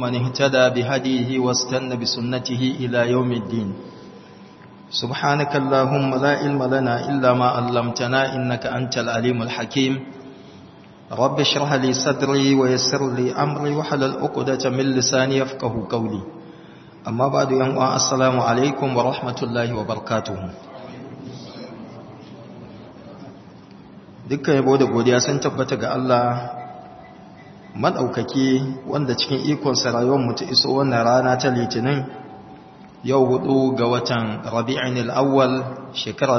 ومن اهتدى بهديه واستنى بسنته إلى يوم الدين. سبحانك اللهم لا علم لنا إلا ما علمتنا إنك أنت العليم الحكيم. رب اشرح لي صدري ويسر لي أمري وحلل عقدة من لساني يفقهوا قولي. أما بعد السلام عليكم ورحمة الله وبركاته. dukkan yabo da godiya sun tabbata ga Allah madaukaki wanda cikin ikonsa rayuwar mu ta iso wannan rana ta Litinin yau 4 ga watan Rabi'ul Awwal shekara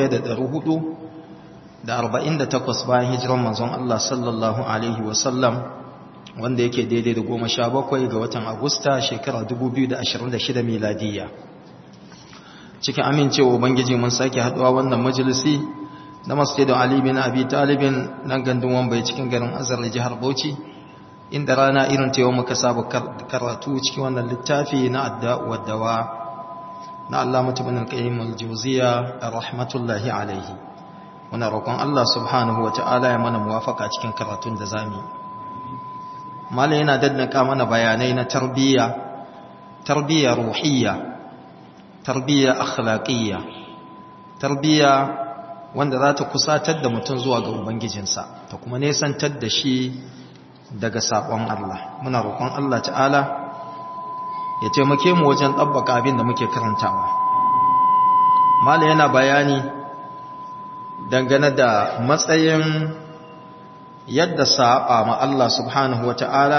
1448 bayan hijiran manzon Allah sallallahu alaihi wasallam wanda yake daidai da 17 ga watan Agusta shekara 2026 miladiya. Cikin amincewa ubangiji mun sake haduwa wannan majalisi na Masjid Ali bin Abi Talib nan gandun Wambai cikin garin Azar jihar Bauchi, inda rana irin ta yau muka saba karatu cikin wannan littafi na Adda'u wad-Dawa na Allamah Ibn al-Qayyim al-Jawziyya rahmatullahi alayhi. Muna roƙon Allah subhanahu wata'ala ya mana muwafaka cikin karatun da zamu. Malai yana daddaka mana bayanai na tarbiyya ruhiyya, tarbiyya akhlaqiyya, tarbiyya wanda za ta kusatar da mutum zuwa ga Ubangijinsa ta kuma nesantar da shi daga saƙon Allah. Muna roƙon Allah ta'ala ya taimake mu wajen ɗabbaka abin da muke karantawa. Mala yana bayani dangane da matsayin yadda saɓa ma Allah subhanahu wa ta'ala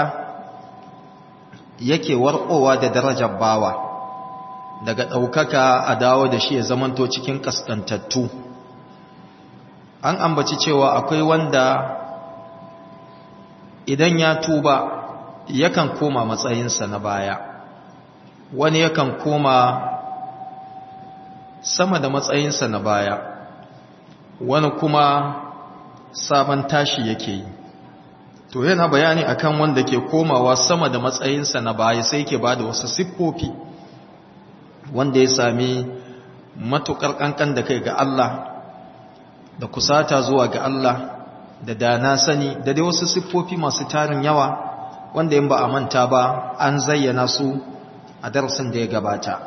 yake warƙowa da darajar bawa daga ɗaukaka a dawo da shi ya zamanto cikin ƙasƙantattu. An ambaci cewa akwai wanda idan ya tuba yakan koma matsayinsa na baya, wani yakan koma sama da matsayinsa na baya, wani kuma sabon tashi yake yi. To yana bayani akan wanda ke komawa sama da matsayinsa na baya sai ke bada wasu siffofi wanda ya sami matuƙar ƙanƙan da kai ga Allah da kusata zuwa ga Allah da dana sani da dai wasu siffofi masu tarin yawa wanda in ba a manta ba an zayyana su a darasin da ya gabata.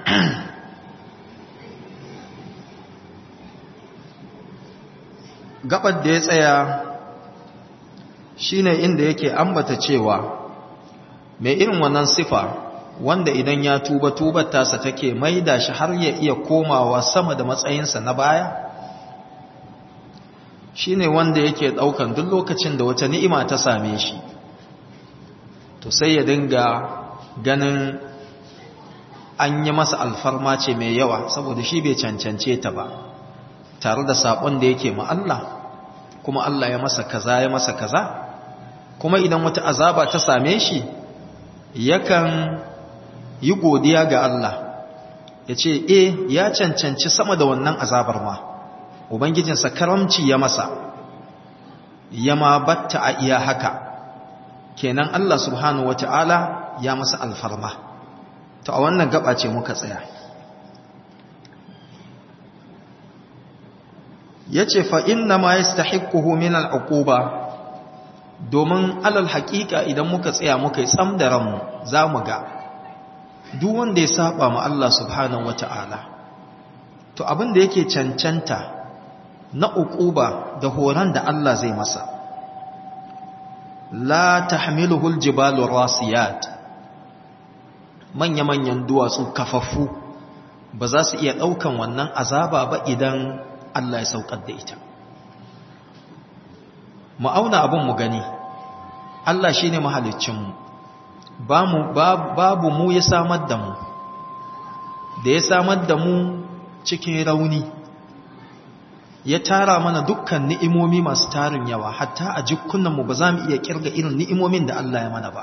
Gabar da ya tsaya shine inda yake ambata cewa mai irin wannan sifa wanda idan ya tuba tubar tasa take maida shi har ya iya komawa sama da matsayinsa na baya, shi ne wanda yake ɗaukan duk lokacin da wata ni'ima ta same shi to sai ya dinga ganin an yi masa alfarma ce mai yawa saboda shi bai cancance ta ba, tare da saƙon da yake ma Allah, kuma Allah ya masa kaza ya masa kaza. Kuma idan wata azaba ta same shi yakan yi godiya ga Allah ya ce ya cancanci sama da wannan azabar ma, Ubangijinsa karamci ya masa, ya ma batta a iya haka, kenan Allah subhanahu wata'ala ya masa alfarma. To a wannan gaba ce muka tsaya. Ya ce fa inna ma yastahiquhu min al'uquba, domin alal haƙiƙa idan muka tsaya muka yi tsam da ranmu za mu ga duk wanda ya saba ma Allah subhanahu wata'ala to abin da yake cancanta na uquba da horon da Allah zai masa, la tahmiluhul jibalu rasiyat, manya-manyan duwatsu kafaffu ba za su iya ɗaukan wannan azaba ba idan Allah ya saukar da ita. Mu auna abin mu gani, Allah shi ne mahaliccinmu, babu mu ya samar da mu, da ya samar da mu cikin rauni, ya tara mana dukkan ni'imomi masu tarin yawa, hatta a jikunanmu ba za mu iya kirga irin ni'imomin da Allah ya mana ba.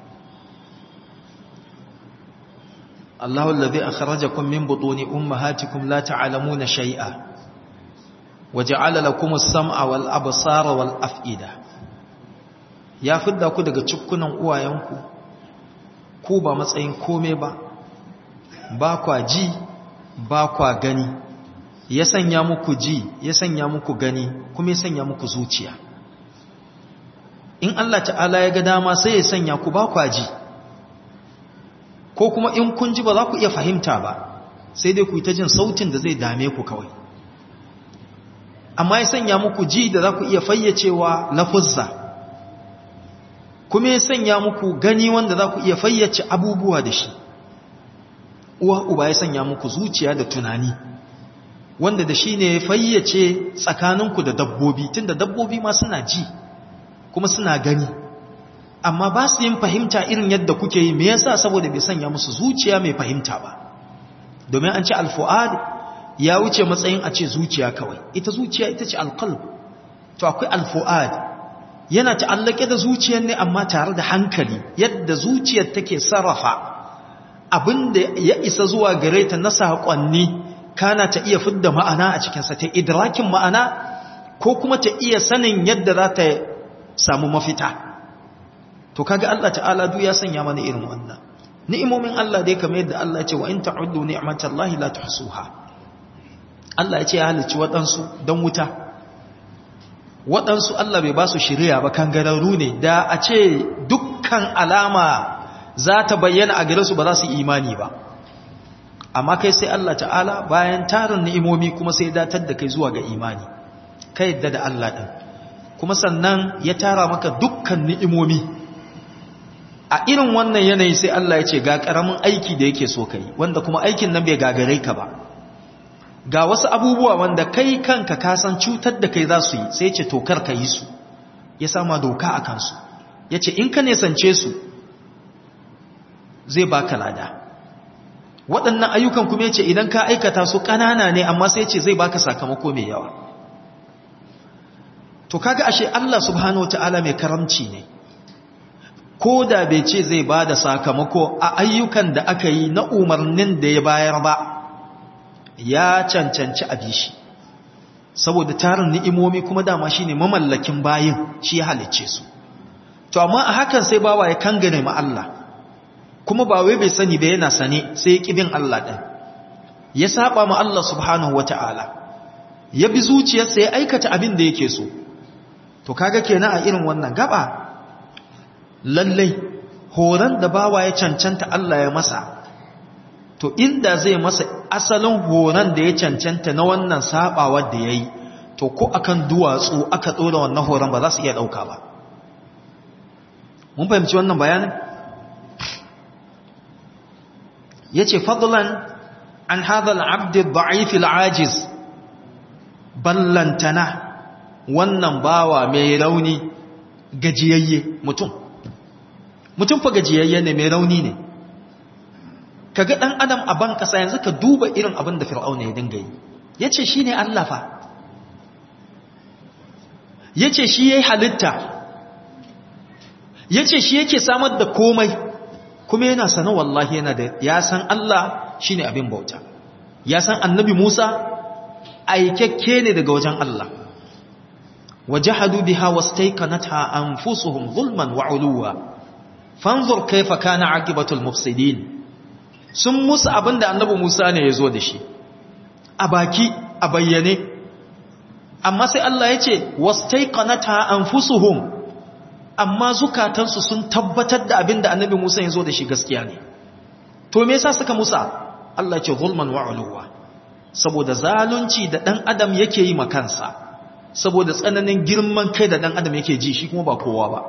Allahu allazi akhrajakum min butuni ummahatikum la ta'lamuna shay'a wa ja'ala lakum as-sam'a wal absara wal af'ida. Ya fidda ku daga cikunan uwayenku, ku ba matsayin kome ba, ba kwa ji, ba kwa gani. Ya sanya muku ji, ya sanya muku gani, kuma ya sanya muku zuciya. In Allah ta'ala ya ga dama sai ya sanya ku ba kwa ji, ko kuma in kun ji ba za ku iya fahimta ba sai dai ku yi ta jin sautin da zai dame ku kawai, amma ya sanya muku ji da za ku iya fayyacewa lafuzza, kuma ya sanya muku gani wanda za ku iya fayyace abubuwa da shi. Uwa uba ya sanya muku zuciya da tunani wanda da shi ne ya fayyace tsakaninku da dabbobi, tun da dabbobi ma suna ji kuma suna gani, amma ba su yin fahimta irin yadda kuke yi. Me yasa? saboda bai sanya musu zuciya mai fahimta ba. Domin an ce alfu'ad ya wuce matsayin a ce zuciya kawai, ita zuciya ita ce alqalb. To akwai alfu'ad yana ta'allake da zuciyar ne amma tare da hankali, yadda zuciyar take sarrafa abinda ya isa zuwa gare ta na saƙonni, kana ta iya fidda ma'ana a cikinsa, ta idrakin ma'ana, ko kuma ta iya sanin yadda za ta samu mafita. To kaga Allah ta'ala duk ya sanya mana irin wannan ni'imomin Allah dai, kamar yadda Allah ya ce wa in ta'uddu ni'matallahi la tuhsuha. Allah ya ce ya halicci waɗansu don wuta, waɗansu Allah bai ba su shiriya ba, kangararru ne. Da a ce dukkan alama za ta bayyana a gare su ba za su imani ba, amma kai sai Allah ta'ala bayan tarin ni'imomi kuma sai datar da kai zuwa ga imani, kai yadda da Allah ɗin, kuma sannan ya tara maka dukkan ni'imomi. A irin wannan yanayi sai Allah ya ce ga ƙaramin aiki da yake so ka yi, wanda kuma aikin nan bai gagare ka ba. Ga wasu abubuwa wanda kai kanka kasan cutar da kai za su yi, sai ce tokar ka yi su, ya sama doka a kansu, ya ce in ka nesance su zai baka lada. Waɗannan ayyukan kuma ya ce idan ka aikata su ƙanana ne, amma sai ce zai baka sakamako mai yawa. To kaga ashe Allah subhanahu wata'ala mai karamci ne, ko da bai ce zai ba da sakamako a ayyukan da aka yi na umarnin da ya bayar ba, ya cancanci a bishi, saboda tarin ni'imomi kuma dama shi ne mamallakin bayin, shi ya halicce su. To amma a hakan sai bawa ya kangane ma Allah, kuma ba wai bai sani ba, yana sane, sai ya ƙibin Allah ɗin, ya saba ma Allah subhanahu wata'ala, ya bi zuciyarsa ya aikata abin da yake so. To kaga kenan a irin wannan gaba, lallai horon da bawa ya cancanta Allah ya masa, to inda zai masa asalin horon da ya cancanta na wannan sabawar da ya yi, to ko akan duwatsu aka tsora wannan horon ba za su iya ɗauka ba. Mun fahimci wannan bayanin? Ya ce fadlan an hadhal abdi da'if al-ajiz, ballantana wannan bawa mai rauni, gajiyayye mutum fa gajiyayye ne, mai rauni ne. Kaga dan adam a ban kasa yanzu, ka duba irin abin da Fir'auna ya dinga yi. Yace shine Allah fa, yace shi yayi halitta, yace shi yake samar da komai, kuma yana sana wallahi yana da, ya san Allah shine abin bauta, ya san Annabi Musa aikakke ne daga wajen Allah. وجحدوا بها واستيقنتها أنفسهم ظلما وعلوا فانظر كيف كان عاقبة المفسدين. sun musu abin da annabi Musa ne ya zo da shi a baki a bayyane, amma sai Allah ya ce wastaiqanata anfusuhum, amma zukatansu sun tabbatar da abin da annabi Musa ya zo da shi gaskiya ne. To me yasa suka musa? Allah ya ce zulman wa uluwa, saboda zalunci da dan adam yake yi ma kansa, saboda tsananin girman kai da dan adam yake ji, shi kuma ba kowa ba.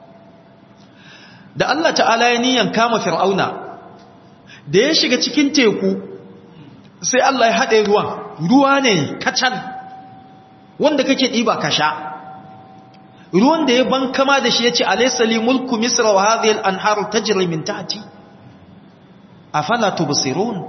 Da Allah ta'ala ya niyan kama Fir'auna, da ya shiga cikin teku, sai Allah ya haɗe ruwa ne kacal wanda kake ɗiba ka sha, ruwan da ya bankama da shi ya ce alaysa li mulku misra wa hadhihi al-anharu tajri min tahti afala tubsirun.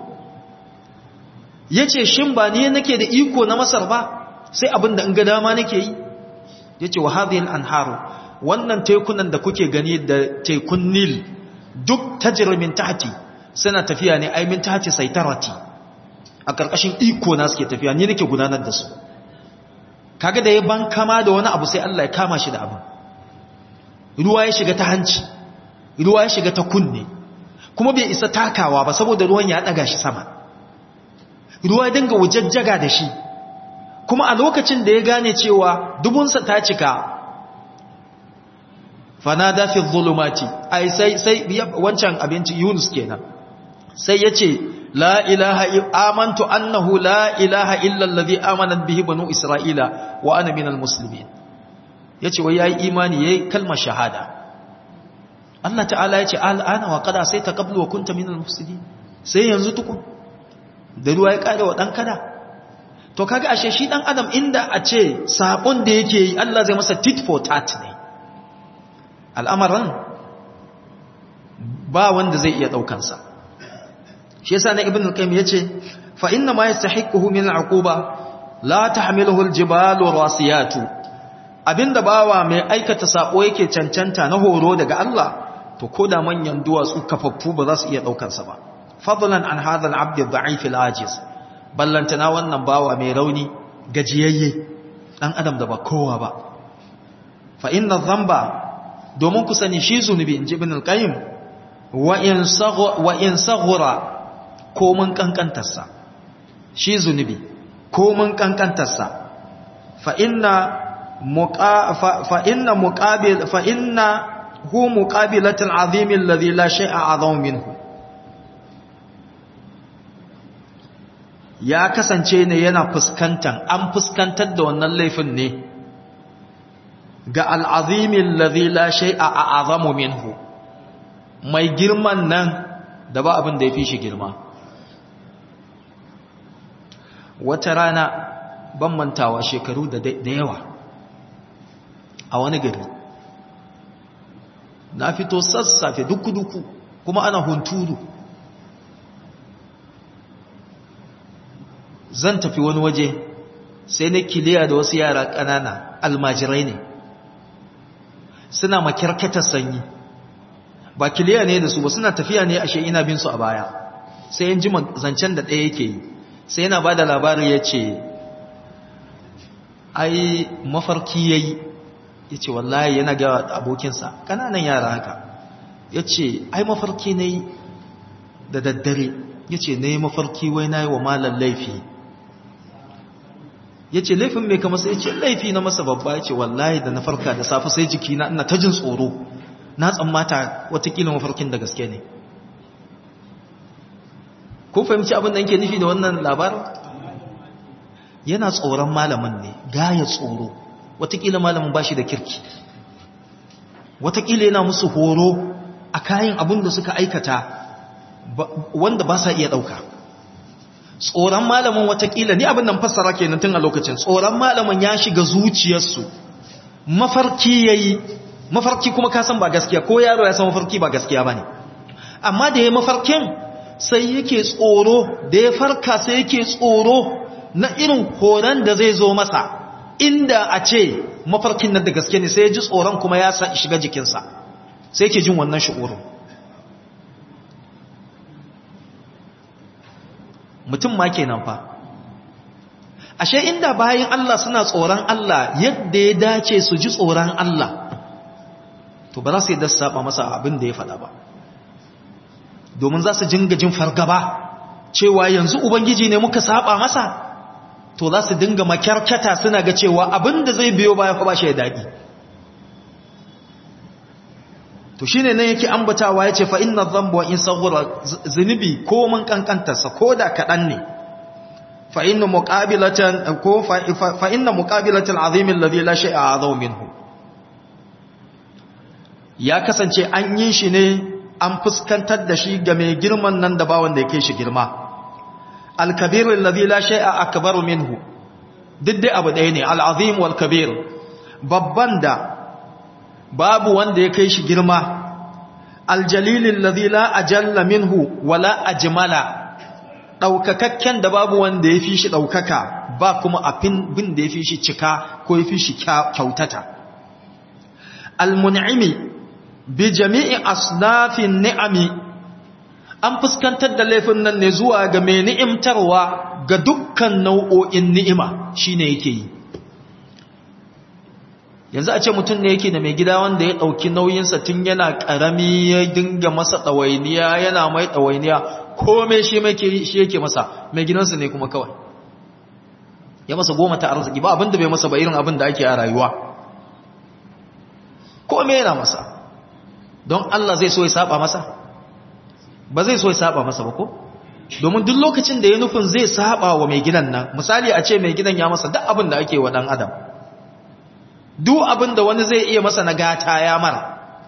yace shin ba ni nake da iko na Masar ba, sai abinda in ga dama nake yi. yace wa hadhihi al-anharu, wannan tekunan da kuke gani da tekun Nil duk tajri min tahti, suna tafiya ne ai min tahti saitarati, a karkashin iko na suke tafiya, ni nake gudanar da su. kaga da ya ban kama da wani abu sai Allah ya kama shi da abu. Ruwa ya shiga ta hanci, ruwa ya shiga ta kunne, kuma bai isa takawa ba saboda ruwan ya daga shi sama. Ruwa ya dinga wujajjaga da shi, kuma a lokacin da ya gane cewa dubunsa ta cika, fanada fi dhulumati, ai sai wancan abinci Yunus kenan, sai yace la ilaha amantu annahu la ilaha illa allazi amanat bihi banu isra'ila wa ana minal muslimin. yace wai yayi imani yayi kalmar shahada. Allah ta'ala yace al'ana wa qad asayta qablu wa kunta minal mufsidin, sai yanzu tukun da ruwa ya kare wa dan kada. To kaga ashe shi dan adam inda a ce sabon da yake yi Allah zai masa tit for tat ne, al'amaran ba wanda zai iya daukan sa. shi yasa na ibn al-qayyim yace fa inna ma yastahiquhu min al-uquba la tahmiluhu al-jibalu rasiyatu, abinda bawa mai aikata sabo yake cancanta na horo daga Allah to koda manyan duwatsu kafaffu ba za su iya daukar sa ba, fadlan an hadha al-abd ad-da'if al-ajiz, ballantana wannan bawa mai rauni gajiyayye dan adam da ba kowa ba. fa inna dhanba, domin ku sani shi zunubi inji ibn al-qayyim, wa in saghura ko mun kankantarsa, shi zunubi ko mun kankantarsa, fa inna hu muqabilatul azim alladhi la shay'a a'zamu minhu, ya kasance ne yana an fuskantar da wannan laifin ne ga al'azim alladhi la shay'a a'zamu minhu, mai girman nan da ba abin da ya fi shi girma. Wata rana ban mantawa shekaru da yawa a wani gari, na fito sassafe duku-duku kuma ana hunturu, zan tafi wani waje sai na kiliya da wasu yara ƙanana almajirai ne suna makyarkatar sanyi, ba kiliya ne da su ba, suna tafiya ne ashe ina bin su a baya, sai yin ji zancen da ɗaya yake yi, sai yana ba da labari ya ce ai mafarki ya yi, ya ce wallahi yana gawa abokinsa ƙananan yara haka, ya ce ai mafarki na yi da daddare, ya ce na yi mafarki wai na yi wa malar laifi, ya ce laifin mai kama sai ya ce laifi na masa babba, ya ce wallahi da na farka da safe sai jikina ina ta jin tsoro, na tsammata watakila mafarkin da gaske ne. Kun fahimci abin da yake nufi da wannan labarin? Yana tsoron malamin ne, gaya tsoro, watakila malamin ba shi da kirki, watakila yana musu horo a kayan abin da suka aikata wanda ba sa iya ɗauka. Tsoron malamin watakila, ni abin nan fassara kenan tun a lokacin, tsoron malamin ya shiga zuciyarsu, mafarki ya yi, mafarki kuma kasan ba gaskiya, ko yaro ya san mafarki ba gaskiya ba ne, amma da ya mafarkin sai yake tsoro, da ya farka sai yake tsoro na irin horon da zai zo masa, inda a ce mafarkin nan da gaske ne, sai ya ji tsoron kuma ya shiga jikinsa, sai yake jin wannan shi'urin. Mutum ma kenan fa, ashe inda bayan Allah suna tsoron Allah yadda ya dace su ji tsoron Allah, to ba za su yi dasa saba masa abin da ya faɗa ba, domin za su jinga jin fargaba cewa yanzu Ubangiji ne muka saba masa, to za su dinga makyarkata suna ga cewa abin da zai biyo baya fa ba shi ya daɗi. To shi ne nan yake ambatawa ya ce fa inna dhanba wa in saghura, zunubi ko mun kankantarsa ko da kaɗan ne, fa inna muqabilatan azimin alladhi la shay'a a'zamu minhu, ya kasance an yi shi ne an fuskantar da shi ga mai girman nan da ba wanda ya kai shi girma. Al-kabir alladhi la shay'a akbaru minhu, duk dai abu ɗaya ne, al-azim wal kabir, babban da babu wanda ya kai shi girma. Al-jalil alladhi la ajalla minhu wala ajmala, daukakakken da babu wanda ya fi shi daukaka, ba kuma abin bin da ya fi shi cika ko ya fi shi kyautata. Al-mun'imi bi jami'i asnafin ni'ami, an fuskantar da laifin nan ne zuwa ga mai ni'imtarwa ga dukkan nau'o'in ni'ima shine yake yi. Yanzu a ce mutum ne yake da mai gida wanda ya ɗauki nauyinsa tun yana ƙarami, ya dinga masa ɗawainiya, yana mai ɗawainiya, kome shi yake masa, mai gidansa ne kuma kawai ya masa goma ta arziki, ba abinda bai masa ba irin abin da ake a rayuwa, kome yana masa. Don Allah zai so ya saba masa? ba zai so ya saba masa ba ko domin duk lokacin da ya nufin zai saba wa mai gidan nan misali a ce mai gidan ya masa duk abin da ake wa dan adam duk abin da wani zai iya masa na gata ya mara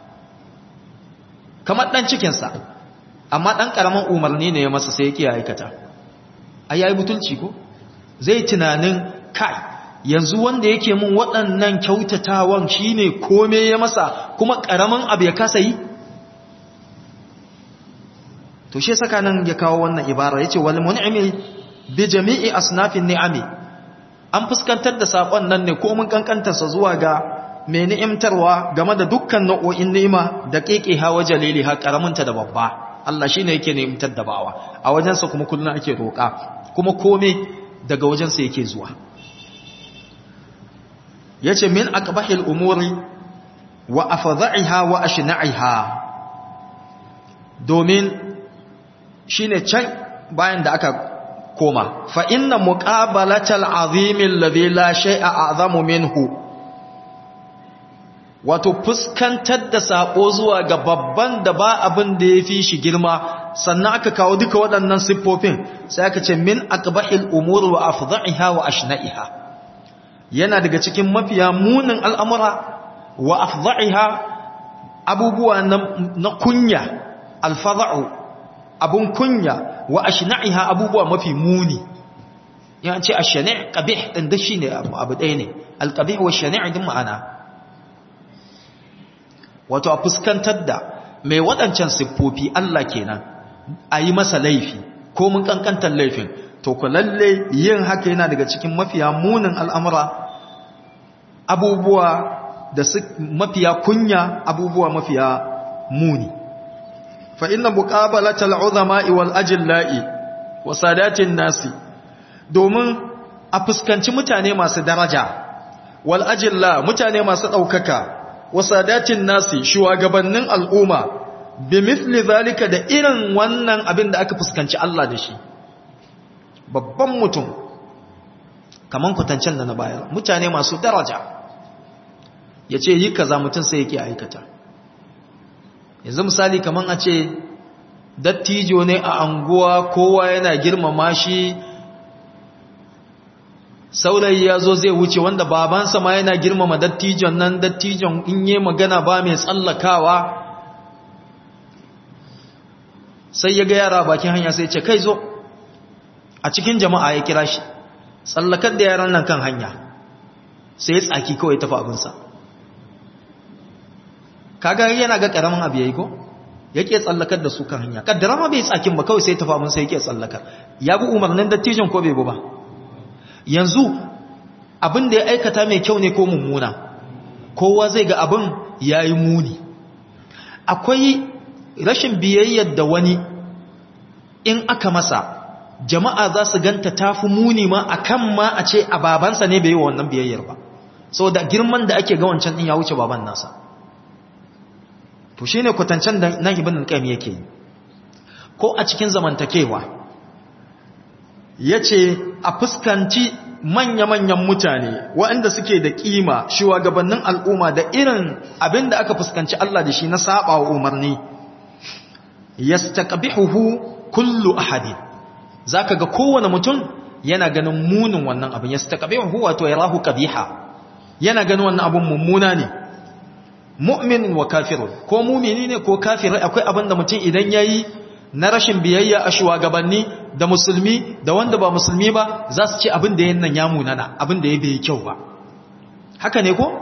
kamar dan cikinsa amma dan karaman umarni ne ya masa sai yake aikata ai yayi butulci ko zai tunanin kai yanzu wanda yake mun waɗannan kyautatawan shine kome ya masa kuma karaman abu ya kasa yi to shi saka nan ya kawo wannan ibara yace wal mun'imi bi jami'i asnafin ni'ami an fuskantar da sakon nan ne ko mun kankantar sa zuwa ga mai ni'imtarwa game da dukkan nau'o'in ni'ima da qiqiha wa jaliliha karaminta da babba Allah shine yake ni'imtar da bawa a wajen sa kuma kullun ake roka kuma kome daga wajen sa yake zuwa yace min aqbahil umuri wa afdha'iha wa ashna'iha domin shine can bayan da aka koma fa inna muqabalatal azimil ladhi la shay'a a'zamu minhu wato fuskantar da sako zuwa ga babban da ba abin da yafi shi girma sannan aka kawo duka waɗannan siffofin sai aka ce min aqbahil umur wa afdha'iha wa ashna'iha yana daga cikin mafiya munin al'amura wa afdha'iha abubuwa na kunya alfadha'u abun kunya wa ashna'iha abubuwa mafi muni ya ce ashna' qabih din da shine abu ɗaya ne alqabih wa shani' din ma'ana wato a fuskantar da mai wadancan siffofi Allah kenan ayi masa laifi ko mun kankantar laifin to ku lalle yin haka yana daga cikin mafiya munin al'amura abubuwa da mafiya kunya abubuwa mafiya muni فإن مقابلة العظماء والأجلاء وسادات الناس domin a fuskanci mutane masu daraja wal ajilla mutane masu daukaka wasadatin nasi shugabannin al'umma bi mithli zalika da irin wannan abin da aka fuskanci Allah da shi babban mutum kaman kwatancen da na bayar mutane masu daraja yace yi kaza mutun sai yake aikata yanzu misali kaman a ce dattijo ne a anguwa kowa yana girmama shi saurayi ya zo zai wuce wanda babansa ma yana girmama dattijon nan dattijon in yi magana ba mai tsallakawa sai ya ga yara bakin hanya sai ce kai zo a cikin jama'a ya kira shi tsallakar da yaran nan kan hanya sai ya tsaki kawai tafi abinsa kaga yana ga karamin abu yayi ko yake tsallakar da su kan hanya kaddara ma bai tsakin ba kawai sai tafi abin sai yake tsallakar ya bi umarnin dattijon ko bai bi ba yanzu abin da ya aikata mai kyau ne ko mummuna kowa zai ga abin yayi muni akwai rashin biyayyar da wani in aka masa jama'a za su ganta tafi muni ma akan ma a ce a babansa ne bai yi wannan biyayyar ba saboda girman da ake ga wancan din ya wuce baban nasa to shine kwatancen da nan ibn al-qayyim yake yi ko a cikin zamantakewa yace a fuskanci manya-manyan mutane waɗanda suke da kima shugabannin al'umma da irin abinda aka fuskanci Allah da shi na saba wa umarni yastaqbihuhu kullu ahadin zaka ga kowane mutum yana ganin munin wannan abin yastaqbihuhu wato yarahu qabiha yana ganin wannan abin mummuna ne mu'min wa kafirun ko mumini ne ko kafirai akwai abin da mutum idan yayi na rashin biyayya a shugabanni da musulmi da wanda ba musulmi ba za su ce abin da yannan ya munana abin da ya bai kyau ba haka ne ko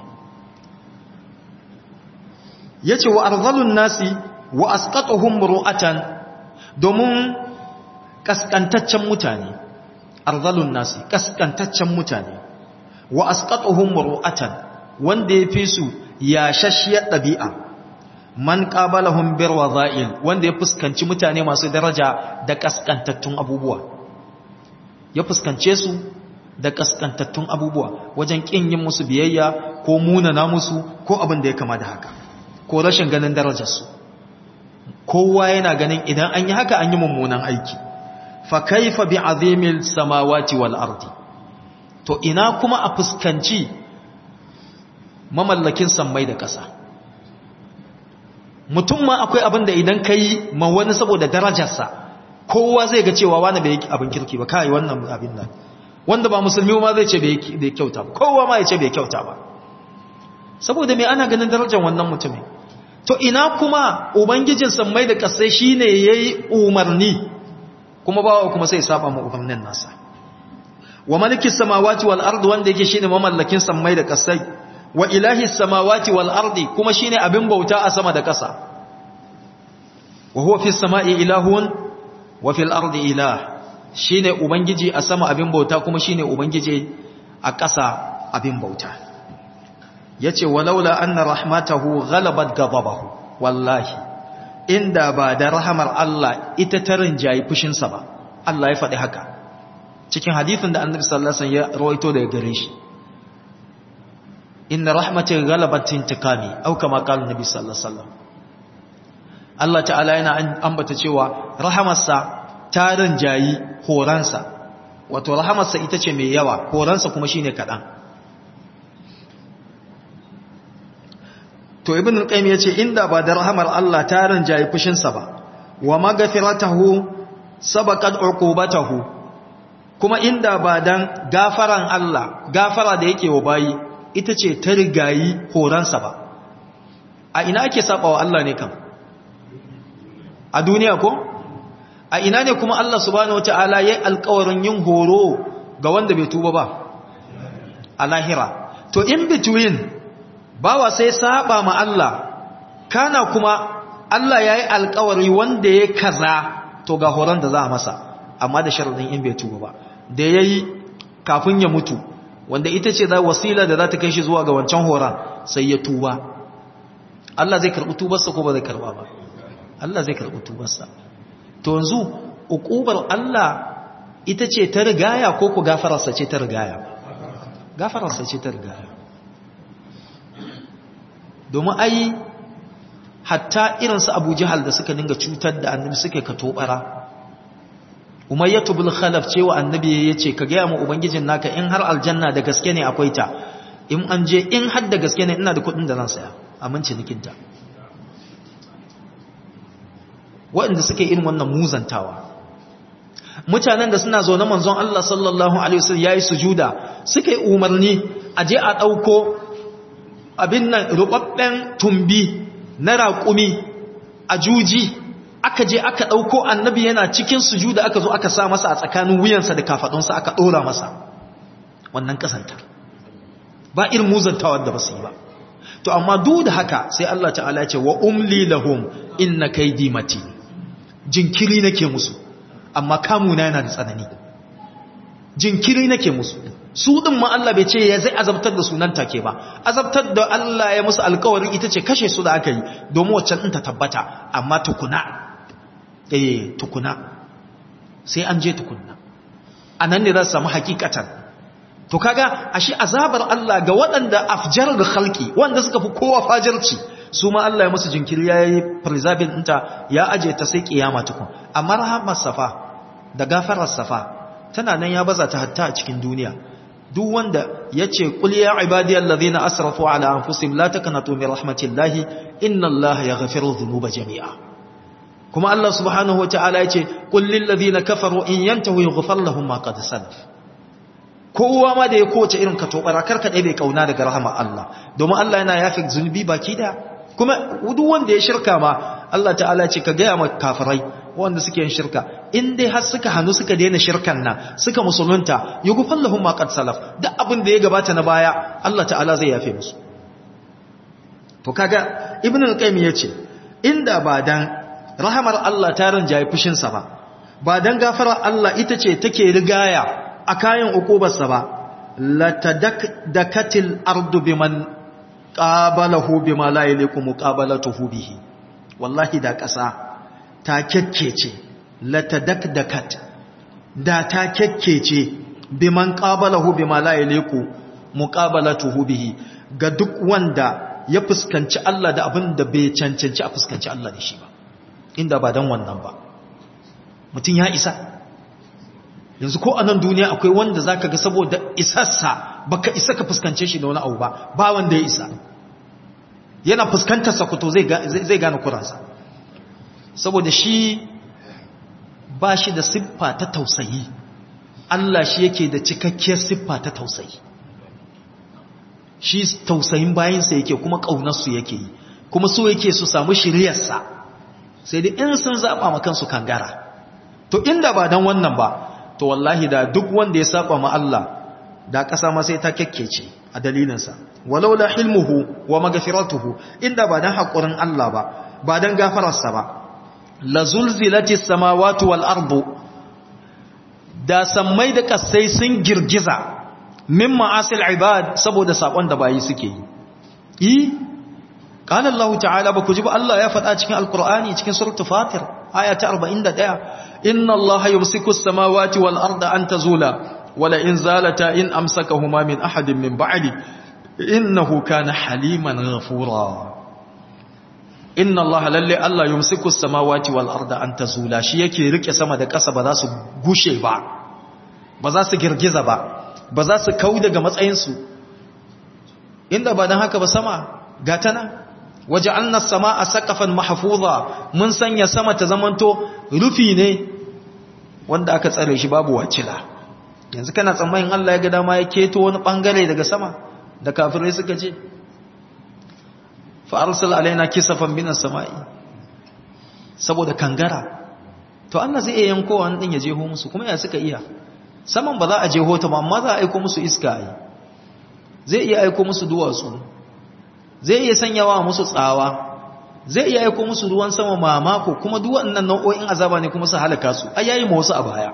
yace wa arzalun nasi wa asqatuhum ru'atan domin kaskantaccen mutane arzalun nasi kaskantaccen mutane wa asqatuhum ru'atan wanda ya fi su ya shashiyar ɗabi'a man qabalahum bir wadha'il wanda ya fuskanci mutane masu daraja da kaskantattun abubuwa ya fuskance su da kaskantattun abubuwa wajen kin yin musu biyayya ko munana musu ko abin da ya kama da haka ko rashin ganin darajarsu kowa yana ganin idan an yi haka an yi mummunan aiki fa kaifa bi azimil samawati wal ardi to ina kuma a fuskanci mamallakin sammai da ƙasa mutum ma akwai abin da idan kai ma wani saboda darajarsa kowa zai ga cewa wani bai yi abin kirki ba kai wannan abin nan wanda ba musulmi ma zai ce bai kyauta ba kowa ma ya ce bai kyauta ba saboda me ana ganin darajar wannan mutumin to ina kuma ubangijin sammai da kasai shine yayi umarni kuma bawa kuma sai saba ma umarnin nasa wa malikin samawati wal ardi wanda yake shine mamallakin sammai da kasai wa ilahi samawati wal ardi kuma shine abin bauta a sama da kasa wa huwa fis samai ilahun wa fil ardi ilah shine ubangiji a sama abin bauta kuma shine ubangiji a kasa abin bauta yace walaula anna rahmatahu ghalabat ghadabahu wallahi inda ba da rahamar Allah ita ta rinjayi fushin sa ba Allah ya faɗi haka cikin hadisin da Annabi sallallahu alaihi wasallam ya rawaito daga gare shi inna rahmati ghalabat intiqami aw kama qala Annabi sallallahu alaihi wasallam Allah ta'ala yana ambata cewa rahamarsa ta rinjayi horansa wato rahamarsa ita ce mai yawa horansa kuma shine kadan to ibn al-qayyim yace inda ba da rahamar Allah ta rinjayi fushin sa ba wa maghfiratahu sabaqat uqubatahu kuma inda ba dan gafaran Allah gafara da yake wa bayi ita ce ta rigayi horansa ba a ina ake sabawa Allah ne kam a duniya ko a ina ne kuma Allah subhanahu wataala yayi alƙawarin yin horo ga wanda bai tuba ba a lahira to in between bawa sai saba ma Allah kana kuma Allah yayi alƙawari wanda ya kaza to ga horon da za a masa amma da sharadin in bai tuba ba da yayi kafin ya mutu wanda ita ce da wasila da za ta kai shi zuwa ga wancan horon sai ya tuba Allah zai karbi tubarsa ko ba zai karba ba Allah zai karbi tubarsa to yanzu uqubar Allah ita ce ta rigaya ko ku gafararsa ce ta rigaya gafararsa ce ta rigaya domin ai hatta irinsu Abu Jahal da suka dinga cutar da annabi suka katobara Umayyatu bil Khalaf cewa annabi yace ka ga mu ubangijin naka in har aljanna da gaske ne akwai ta in an je in har da gaske ne ina da kudin da zan saya amince nikinta waɗanda suke irin wannan muzantawa mutanen da suna zaune manzon Allah sallallahu alaihi wasallam yayi sujuda suka yi umarni a je a dauko abin nan rubabben tumbi na raƙumi a juji aka je aka dauko annabi yana cikin sujuda aka zo aka sa masa a tsakanin wuyansa da kafadunsa aka dora masa wannan kasanta ba irin muzantawa da basu yi ba to amma duk da haka sai Allah ta'ala ya ce wa umli lahum inna kaydi matin jinkiri nake musu amma kamuna yana da tsanani jinkiri nake musu su din ma Allah bai ce ya zai azabtar da sunan take ba azabtar da Allah ya musu alƙawarin ita ce kashe su da aka yi domin waccan din ta tabbata amma tukuna sai an je tukunna anan ne za su samu hakikatan to kaga ashe azabar Allah ga waɗanda afjarar khalqi wanda suka fi kowa fajirci su ma Allah ya musu jinkiri yayi preserving ɗinta ya aje ta sai kiyama tukun amma rahamar safa da gafarar safa tana nan ya baza ta hatta a cikin duniya duk wanda yace qul ya ibadiyal ladhina asrafu ala anfusihim la taqnatu min rahmatillahi innallaha yaghfiru dhunuba jami'a kuma Allah subhanahu wataala yace qul lil ladhina kafaru in yantahu yughfar lahum ma qad salaf kowa ma da ya kowace irin katobara karka dai bai kauna daga rahama Allah domin Allah yana yafi zunubi baki da kuma duk wanda ya shirka ma Allah ta'ala ce ka gaya ma kafirai wanda suke yin shirka in dai har suka hannu suka daina shirkan nan suka musulunta yughfar lahum ma qad salaf duk abin da ya gabata na baya Allah ta'ala zai yafe musu to kaga ibn al-qayyim yace inda ba dan rahamar Allah ta rinjaye fushin sa ba dan gafarar Allah ita ce take rigaya a kayan ukubarsa ba latadakatil ardu biman qabalahu bima la yaliqu muqabalatuhu bihi wallahi da ƙasa ta kekkece latadakdakat da ta kekkece biman qabalahu bima la yaliqu muqabalatuhu bihi ga duk wanda ya fuskanci Allah da abin da bai cancanci a fuskanci Allah da shi ba inda ba dan wannan ba mutun ya isa yanzu ko a nan duniya akwai wanda zaka ga saboda isarsa baka isa ka fuskance shi da wani abu ba wanda ya isa yana fuskantar sakuto zai gane kuransa, saboda shi ba shi da siffa ta tausayi. Allah shi yake da cikakkiyar siffa ta tausayi, shi tausayin bayansa yake kuma ƙaunarsu yake yi, kuma so yake su samu shiryarsa, sai dai in sun zaɓa makansu kangara. To inda ba don wannan ba, to wallahi da duk wanda ya saba ma Allah da ƙasa ma sai ta kyakkece a dalilinsa. Walau la hilmuhu wa magfiratuhu, inda ba don haƙurin Allah ba don gafararsa ba, la zulzilatis samawati wal ardu, da sammai da ƙasai sun girgiza min ma'asil ibad, saboda sakon da bayi suke yi. Qala Allah ta'ala, ba ku ji ba Allah ya faɗa cikin Alƙur'ani cikin suratul Fatir aya ta 41, inna Allah yumsiku as-samawati wal arda an tazula wala in zalata in amsakahuma min ahadin min ba'di innahu kana haliman ghafura. Inna Allah lalle Allah yumsiku as-samawati wal arda an tazula, shi yake rike sama da ƙasa ba za su gushe ba za su girgiza ba za su kau daga matsayinsu. Inda ba don haka ba sama gatana, waja'alna as-samaa saqafan mahfuza, mun sanya sama ta zamanto rufi ne wanda aka tsare shi babu wacila. Yanzu kana tsammanin Allah ya ga dama ya keto wani bangare daga sama da kafirai suka ce fa arsal alaina kisafan minas samai, saboda kangara. To Allah zai iya yanko wani din ya jeho musu, kuma ya suka iya. Saman ba za a jeho ta ba, amma za a aiko musu iska, zai iya aiko musu duwatsu, zai iya sanyawa musu tsawa, zai iya aiko musu ruwan sama mamako, kuma duk waɗannan nau'o'in azaba ne kuma su halaka su. Ai yayi wasu a baya.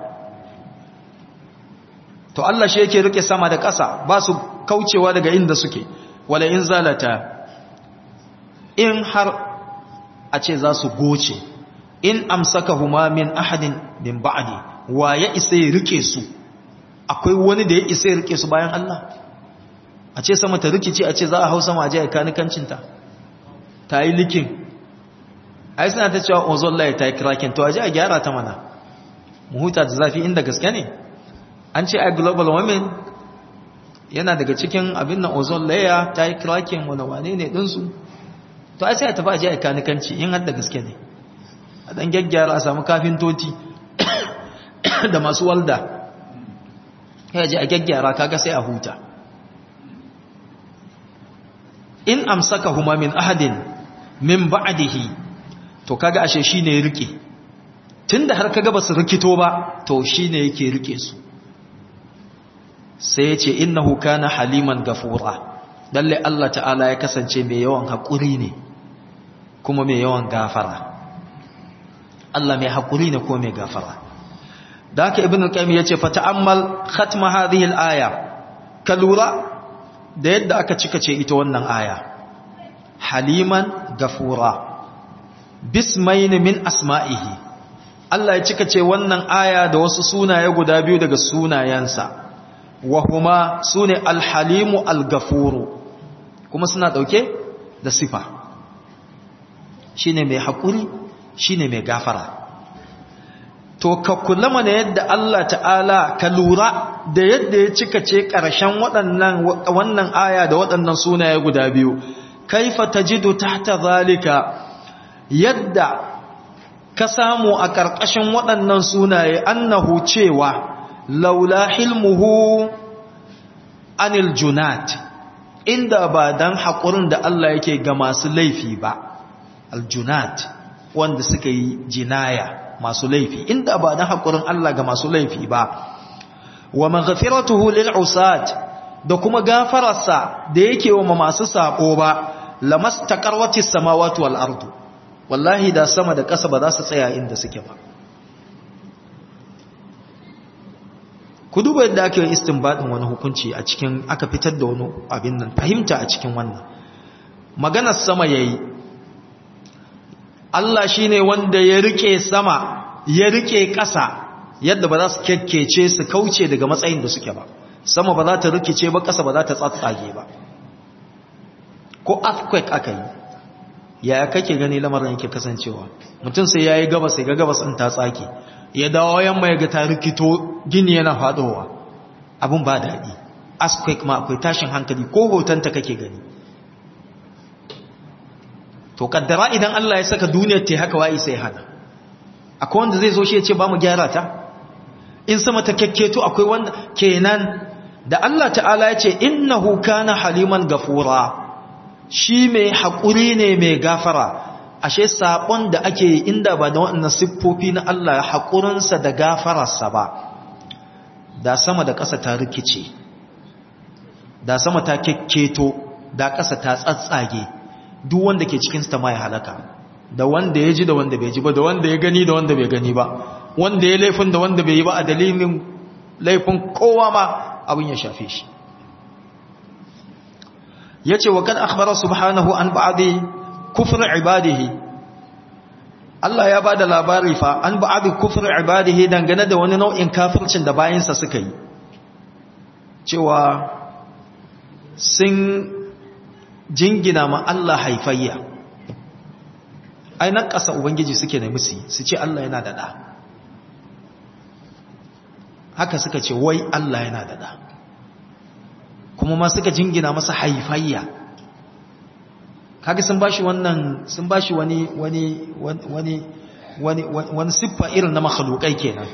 To Allah shi yake rike sama da ƙasa, ba su kaucewa daga inda suke. Wala in zalata, in har a ce za su goce, in amsakahuma min ahadin min ba'di, wa ya isa ya rike su? Akwai wani da ya isa ya rike su bayan Allah? A ce sama ta rikice, a ce za a hau sama a je a kanikancinta, ta yi likin. Ai suna ta cewa ozon laye ta yi kraken, to a je a gyara ta mana, mu huta da zafi inda gaske ne. An ce ai global warming yana daga cikin abin na ozon laye ta yi kraken, wani wane ne ɗinsu. To ai sai a tafi a je a kanikanci in har da gaske ne, a ɗan gyaggyara, a samu kafintoti da masu walda, ya je a gyaggyara, kaga sai a huta. In amsakahuma min ahadin min ba'dihi, to kaga ashe shine ya rike. Tunda har kaga basu rikito ba, to shine yake rike su. Sai ya ce innahu kana haliman gafura, lalle Allah ta'ala ya kasance mai yawan hakuri ne kuma mai yawan gafara. Allah mai hakuri ne kuma mai gafara. Da haka ibn al-qayyim yace fa ta'ammal khatma hadhihi al-aya, ka lura da yadda aka cika ce ita wannan aya, haliman gafura bismayn min asma'ihi. Allah ya cika ce wannan aya da wasu sunaye guda biyu daga sunayensa, wa huma sune al-halimu al-gafuru, kuma suna dauke da sifa, shine mai hakuri, shine mai gafara. To ka kula mana yadda Allah ta'ala, ka lura da yadda ya cika ce ƙarshen wannan aya da waɗannan sunaye guda biyu. Kaifa tajidu tahta zalika, yadda ka samu a ƙarƙashin waɗannan sunaye annahu cewa laula hilmuhu anil junat, inda ba dan haƙurin da Allah yake ga masu laifi ba, aljunat wanda suka yi jinaya, masu laifi, inda ba dan haƙurin Allah ga masu laifi ba, wa maghfiratuhu lil usat, da kuma gafararsa da yake wa masu sako ba, lamastaqarratis samawati wal ardu, wallahi da sama da ƙasa ba za su tsaya inda suke ba. Ku duba yadda ake istinbadin wani hukunci a cikin, aka fitar da wani abin nan, fahimta a cikin wannan maganar sama yayi. Allah shine wanda ya rike sama, ya rike ƙasa yadda ba za su kekkece su kauce daga matsayin da suke ba. Sama ba za ta rikice ba, ƙasa ba za ta tsatsage ba. Ko earthquake aka yi, yaya kake gani lamarin yake kasancewa? Mutum sai yayi gabas, sai ga gabas din ta tsake, ya dawo yamma ya ga ta rikito, gini yana fadowa, abun ba daɗi. Earthquake ma akwai tashin hankali, ko hotonta kake gani. to kaddara idan Allah ya saka duniyar ta haka wai sai hana akwai wanda zai zo shi ya ce ba mu gyara ta in sama ta kekketo akwai wanda kenan da Allah ta'ala ya ce innahu kana haliman gafura shi mai haƙuri ne mai gafara ashe sabon da ake yi inda ba da waɗannan siffofi na Allah haƙurinsa da gafararsa ba da sama da ƙasa ta rikice da sama ta kekketo da ƙasa ta tsatsage duk wanda ke cikin ta mai halaka da wanda ya ji da wanda bai ji ba da wanda ya gani da wanda bai gani ba wanda ya laifin da wanda bai yi ba a dalilin laifin kowa ma abin ya shafe shi yace wa kad akhbara subhanahu an ba'di kufr ibadihi Allah ya bada labari fa an ba'di kufr ibadihi dangane da wani nau'in kafircin da bayinsa suka yi cewa sun jingina ma Allah haifayya ai nan ƙasa ubangiji suke da musu su ce Allah yana da ɗa haka suka ce wai Allah yana da ɗa kuma ma suka jingina masa haifayya kaga sun bashi wannan sun bashi wani siffa irin na makhlukai kenan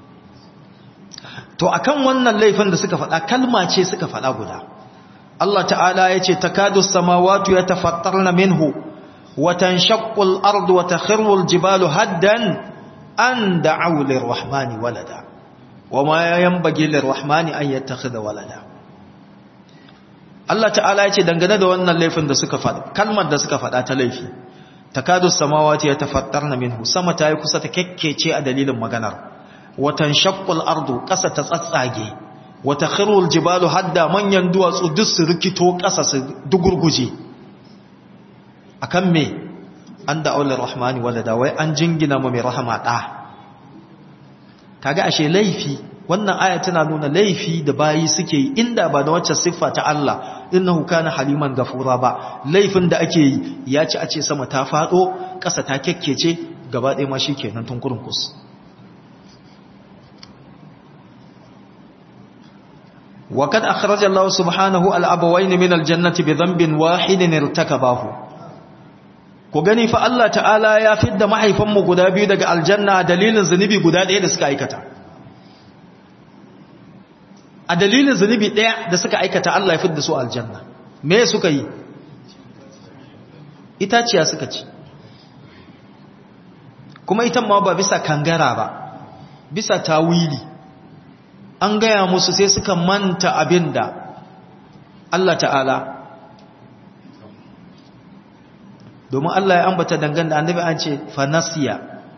to akan wannan laifin da suka faɗa kalma ce suka faɗa guda Allah ta'ala yace takadu samawati yatafattarna minhu wa tanshaqqu al-ardu wa takhirru al-jibalu haddan an da'u lir-rahmani walada wama yanbaghi lir-rahmani an yattakhidha walada Allah ta'ala yace dangane da wannan laifin da suka faɗa kalmar da suka faɗa ta laifi takadu samawati yatafattarna minhu sama ta yi kusa ta kekkece a dalilin maganar wa tanshaqqu al-ardu qasa ta tsatsage wa takhirru al-jibalu hadda manyan duwatsu duk su rikito qasa su dugurguje akan me an da aular rahmani walada wai an jingina mu mai rahama da kaga ashe laifi wannan aya tana nuna laifi da bayi suke yi inda ba da wacce siffa ta Allah innahu kana haliman gafura ba laifin da ake yi ya ci a ce sama ta fado ƙasa ta kekkece gaba ɗaya ma shikenan tun kurun kus wa kad akhraja Allah subhanahu al-abawayn min al-jannati bi dhanbin wahidin irtakabahu ku gani fa Allah ta'ala ya fidda mahaifanmu guda biyu daga aljanna dalilin zunubi guda ɗaya da suka aikata a dalilin zunubi ɗaya da suka aikata Allah ya fidda su aljanna me suka yi itaciya suka ci kuma ita ma ba bisa kangara ba bisa tawili an gaya musu sai suka manta abinda Allah ta'ala domin Allah ya ambata dangane da annabi an ce fa nasiya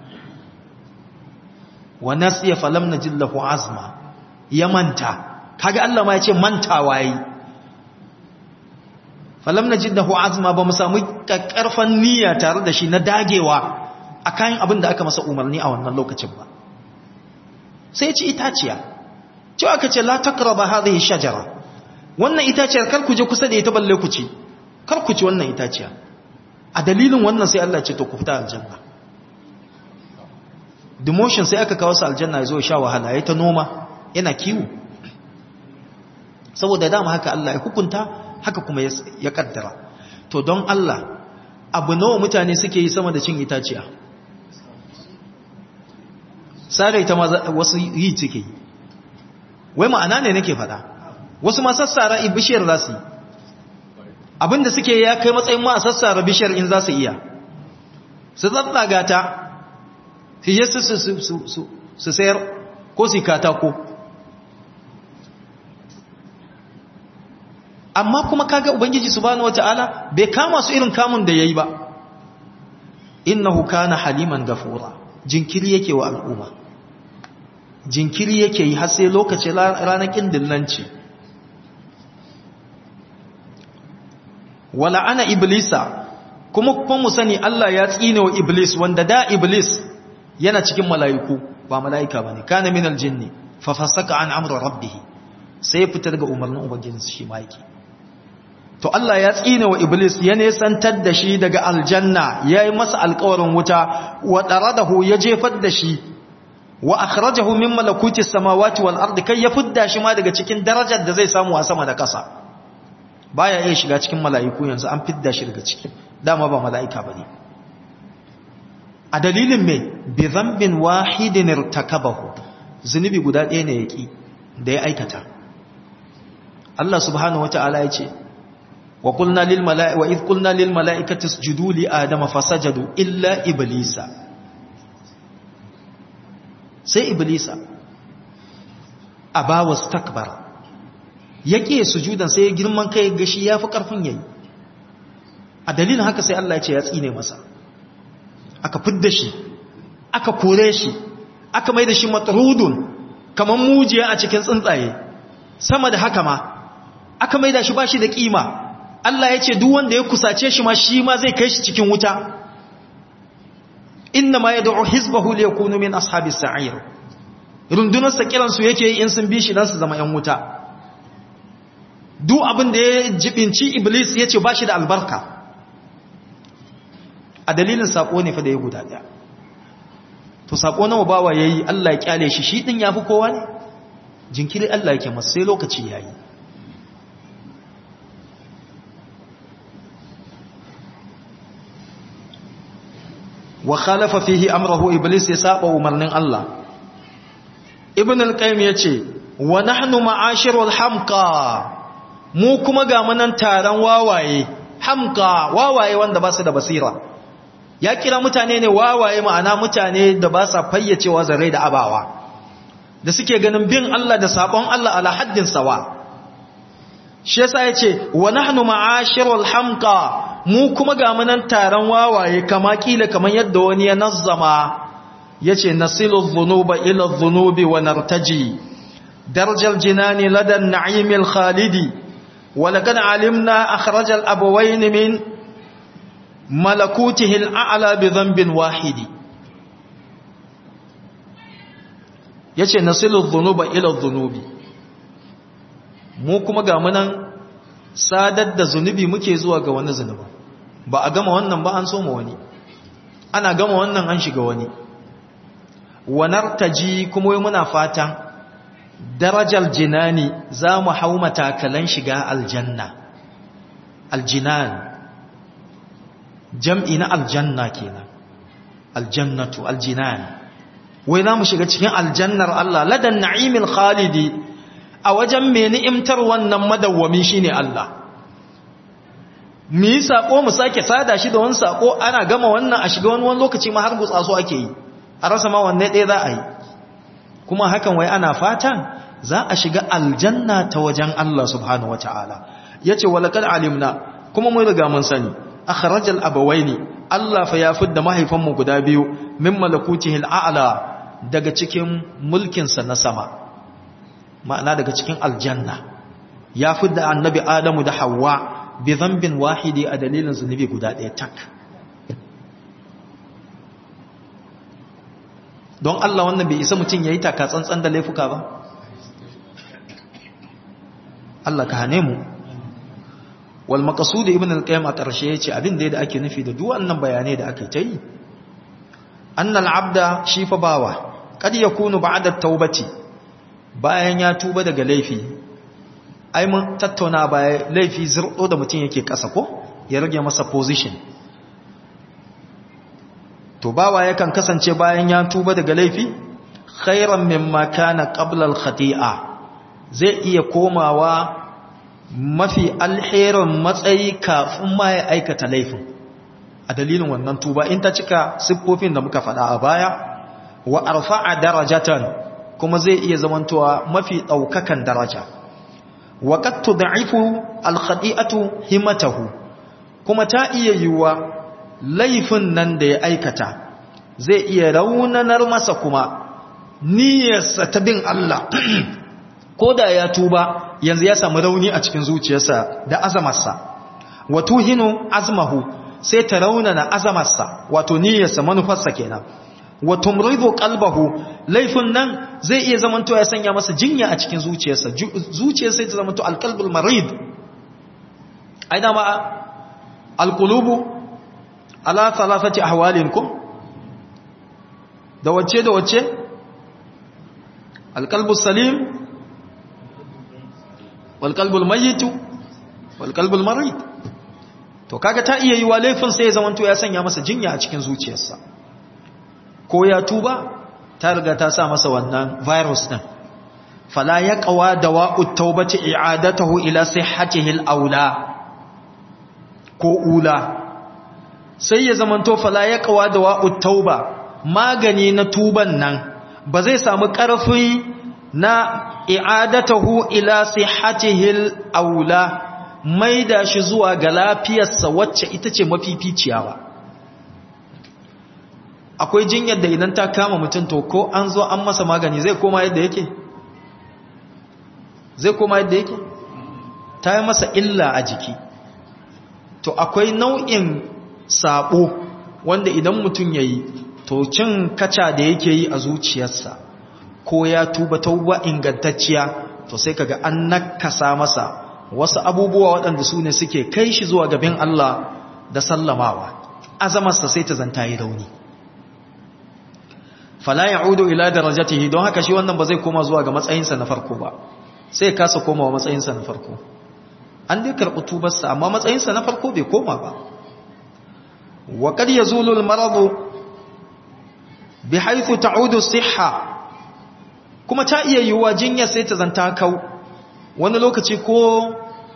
wa nasiya falam najid lahu azma ya manta kaga Allah ma ya ce mantawa yi falam najid lahu azma ba mu samu kakkarfan niyya tare da shi na dagewa akan abin da aka masa umarni a wannan lokacin ba sai ya ci itaciya ce aka ce la taqraba hadhihi shajara wannan itaciyar kar ku je kusa da ita balle ku ci kar ku ci wannan itaciya a dalilin wannan sai Allah ce to ku fita aljanna demotion sai aka kawo su aljanna ya zo sha wahala ya ta noma yana kiwo saboda dama haka Allah ya hukunta haka kuma ya kaddara to don Allah abu nawa mutane suke yi sama da cin itaciya sare ita ma wasu yi suke yi wai ma'ana ne nake faɗa wasu ma sassara bishiyar za su yi abinda suke ya kai matsayin ma a sassara bishiyar in za su iya su tsatsaga ta fiye su sayar ko su katako amma kuma kaga ubangiji subhanahu wataala bai kama su irin kamun da yayi ba innahu kana haliman gafura jinkiri yake wa al'umma jinkiri yake yi har sai lokacin ranar kindillanci wala ana iblisa kuma mu sani Allah ya tsine wa iblis wanda da iblis yana cikin mala'iku ba mala'ika bane kana minal jinni fa fasaka an amri rabbih sai fita daga umarnin ubangijinsa shi ma yake to Allah ya tsine wa iblis ya nesantar da shi daga aljanna yayi masa alƙawarin wuta wa daradahu ya jefar da shi wa akhrajahu min malakuti samawati wal ardi kai ya fidda shi ma daga cikin darajar da zai samu a sama da ƙasa baya iya shiga cikin mala'iku yanzu an fidda shi daga ciki dama ba mala'ika bane a dalilin me bi dhanbin wahidin irtakabahu zunubi guda ɗaya ne yaki da ya aikata Allah subhanahu wataala ya ce wa idh qulna lil mala'ikati isjudu li adama fasajadu illa iblisa sai iblisa aba wastakbara yake sujudan sai ya girman kai gashi yafi karfin yayi a dalilin haka sai Allah ya ce ya tsine masa aka fidda shi aka kore shi aka mai da shi matrudun kaman mujiya a cikin tsuntsaye sama da haka ma aka mai da shi bashi da kima Allah ya ce duk wanda ya kusace shi ma zai kai shi cikin wuta inna ma yad'u hizbahu liyakunu min ashabis sa'ir rundunarsa kiransu yake yi in sun bi shi dan su zama yan wuta duk abin da ya jibinci iblis yace ba shi da albarka a dalilin sako ne fa da ya guda daya to sako nawa bawa yayi Allah ya kyale shi din yafi kowa ne jinkiri Allah yake masa sai lokaci yayi wa khalafa fihi amrahu iblis ya saba umarnin Allah ibn al-qayyim yace wa nahnu ma'ashirul hamqa mu kuma ga munan taron wawaye hamqa wawaye wanda ba su da basira ya kira mutane ne wawaye ma'ana mutane da ba sa fayyacewa zarai da abawa da suke ganin bin Allah da sabon Allah ala haddin sawa shi yasa yace wa nahnu ma'ashirul hamqa mu kuma ga munan taron wawaye kama kila kaman yadda wani ya nazzama yace nasilu dhunuba ila dhunubi wa nartaji darjal jinani lada an-na'imil khalidi wa laqad alimna akhrajal abawayn min malakutihi al-a'la bi dhanbin wahidi yace nasilu dhunuba ila dhunubi mu kuma ga munan sadar da zunubi muke zuwa ga wani zunubi ba a gama wannan ba an soma wani ana gama wannan an shiga wani wanar taji kuma muna fatan darajar jinani za mu hau matakalan shiga aljanna aljinan jam'i na aljanna kenan aljannatu aljinan wai za mu shiga cikin aljannar Allah ladan na'imil khalidi a wajen mai ni'imtar wannan madawwami shine Allah mu yi sako mu sake sada shi da wani sako ana gama wannan a shiga wani lokaci ma har gutsa so ake yi a rasa ma wanne ɗaya za a yi kuma hakan wai ana fatan za a shiga aljanna ta wajen Allah subhanahu wataala yace walaqad alimna kuma mun riga mun sani akhrajal abawaini Allah fa ya fidda mahaifanmu guda biyu min malakutihi al'ala daga cikin mulkin sa na sama ma'ana daga cikin aljanna ya fidda annabi Adamu da Hawwa bi dhanbin wahidi a dalilin zunubi guda ɗaya tak don Allah wannan bai isa mutum yayi taka tsantsan da laifuka ba Allah ka hane mu wal maqsud ibn al-qayyim a ƙarshe yace abin da ake nufi da duk wannan bayanai da aka yi annal abda shi fa bawa kad yakunu ba'da at-taubati bayan ya tuba daga laifi ai mun tattauna baya laifi zurdo da mutum yake kasa ko ya rage masa position to bawa yakan kasance bayan ya tuba daga laifi khairan mimma kana qabla al-khati'a zai iya komawa mafi alherin matsayi kafin ma ya aikata laifin a dalilin wannan tuba in ta cika siffofin da muka faɗa a baya wa arfa'a darajatan kuma zai iya zamantowa mafi ɗaukakan daraja wa qad tud'ifu al-khati'atu himmatahu kuma ta iya yiwuwa laifin nan da ya aikata zai iya raunanar masa kuma niyyarsa ta bin Allah ko da ya tuba yanzu ya samu rauni a cikin zuciyarsa da azamarsa wato hinu azmahu sai ta raunana azamarsa wato niyyarsa manufarsa kenan wato muridu qalbahu laifin nan zai iya zamanto ya sanya masa jinya a cikin zuciyarsa zuciyarsa ta zamanto alqalbul marid aina ma alqulubu ala thalathati ahwalinkum da wacce alqalbus salim والقلب الميت والقلب المريض to kaga ta iya yiwa laifin sai ya zamanto ya sanya masa jinya a cikin zuciyarsa ko ya tuba ta riga ta sa masa wannan virus din fala yaqwa dawa'ut tawbati i'adatuhu ila sihhatihi al-aula ko ula sai ya zamanto fala yaqwa dawa'ut tauba magani na tuban nan ba zai samu ƙarfi na i'adatuhu ila sihhatihi al-aula maida shi zuwa ga lafiyarsa wacce ita ce mafificiya ba. Akwai jinyar da idan ta kama mutum to ko an zo an masa magani zai koma yadda yake ta yi masa illa a jiki. To akwai nau'in sabo wanda idan mutum yayi to cin kaca da yake yi a zuciyarsa ko ya tuba tauba ingantacciya to sai kaga an nakasa masa wasu abubuwa waɗanda su ne suke kai shi zuwa gaban Allah da sallamawa azamarsa sai ta zanta yi rauni fala ya'udu ila darajatihi don haka shi wannan ba zai koma zuwa ga matsayinsa na farko ba sai kasa komawa matsayinsa na farko an dai karɓi tubarsa amma matsayinsa na farko bai koma ba wa qad yazulu al-maradu bihaythu ta'udu as-sihha kuma ta iya yiwuwa jinya sai ta zanta kau wani lokaci ko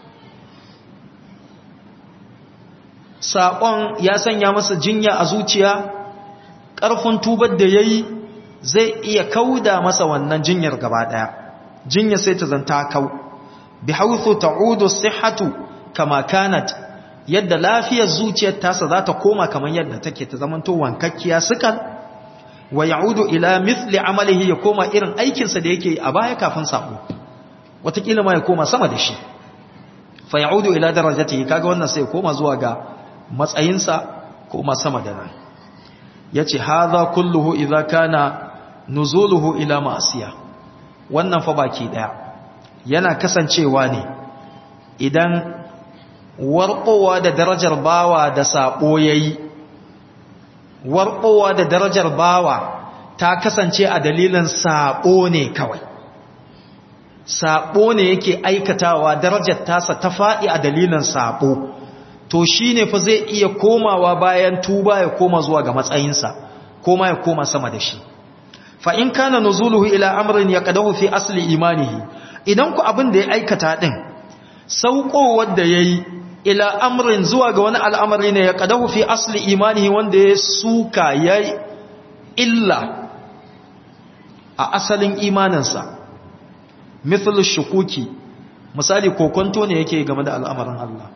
saƙon ya sanya masa jinya a zuciya ƙarfin tubar da ya yi zai iya kauda masa wannan jinyar gaba ɗaya jinya sai ta zanta kau bi hauthu ta'udu sihhatu kama kanat yadda lafiyar zuciyar tasa za ta koma kamar yadda take ta zamanto wankakkiya sukan wa ya'udu ila mithli amalihi ya koma irin aikinsa da yake a baya kafin sabo watakila ma ya koma sama da shi fa ya'udu ila darajatihi kaga wannan sai ya koma zuwa ga matsayinsa koma sama da nan yace hadha kulluhu idza kana nuzuluhu ila ma'siya wannan fa baki daya yana kasancewa ne idan warqowa da darajar bawa da sabo yayi warqowa da darajar bawa ta kasance a dalilin sabo ne kawai sabo ne yake aikatawa darajar tasa ta faɗi a dalilin sabo to shine fa zai iya komawa bayan tuba ya koma zuwa ga matsayinsa koma ya koma sama da shi fa in kana nuzuluhu ila amrin yaqadahu fi asli imanihi idan ku abin da ya aikata din saukowar da yayi ila amrin zuwa ga wani al'amari ne yaqadahu fi asli imanihi wanda ya suka yayi illa a asalin imaninsa mithlu shukuki misali kokonto ne yake game da al'amarin Allah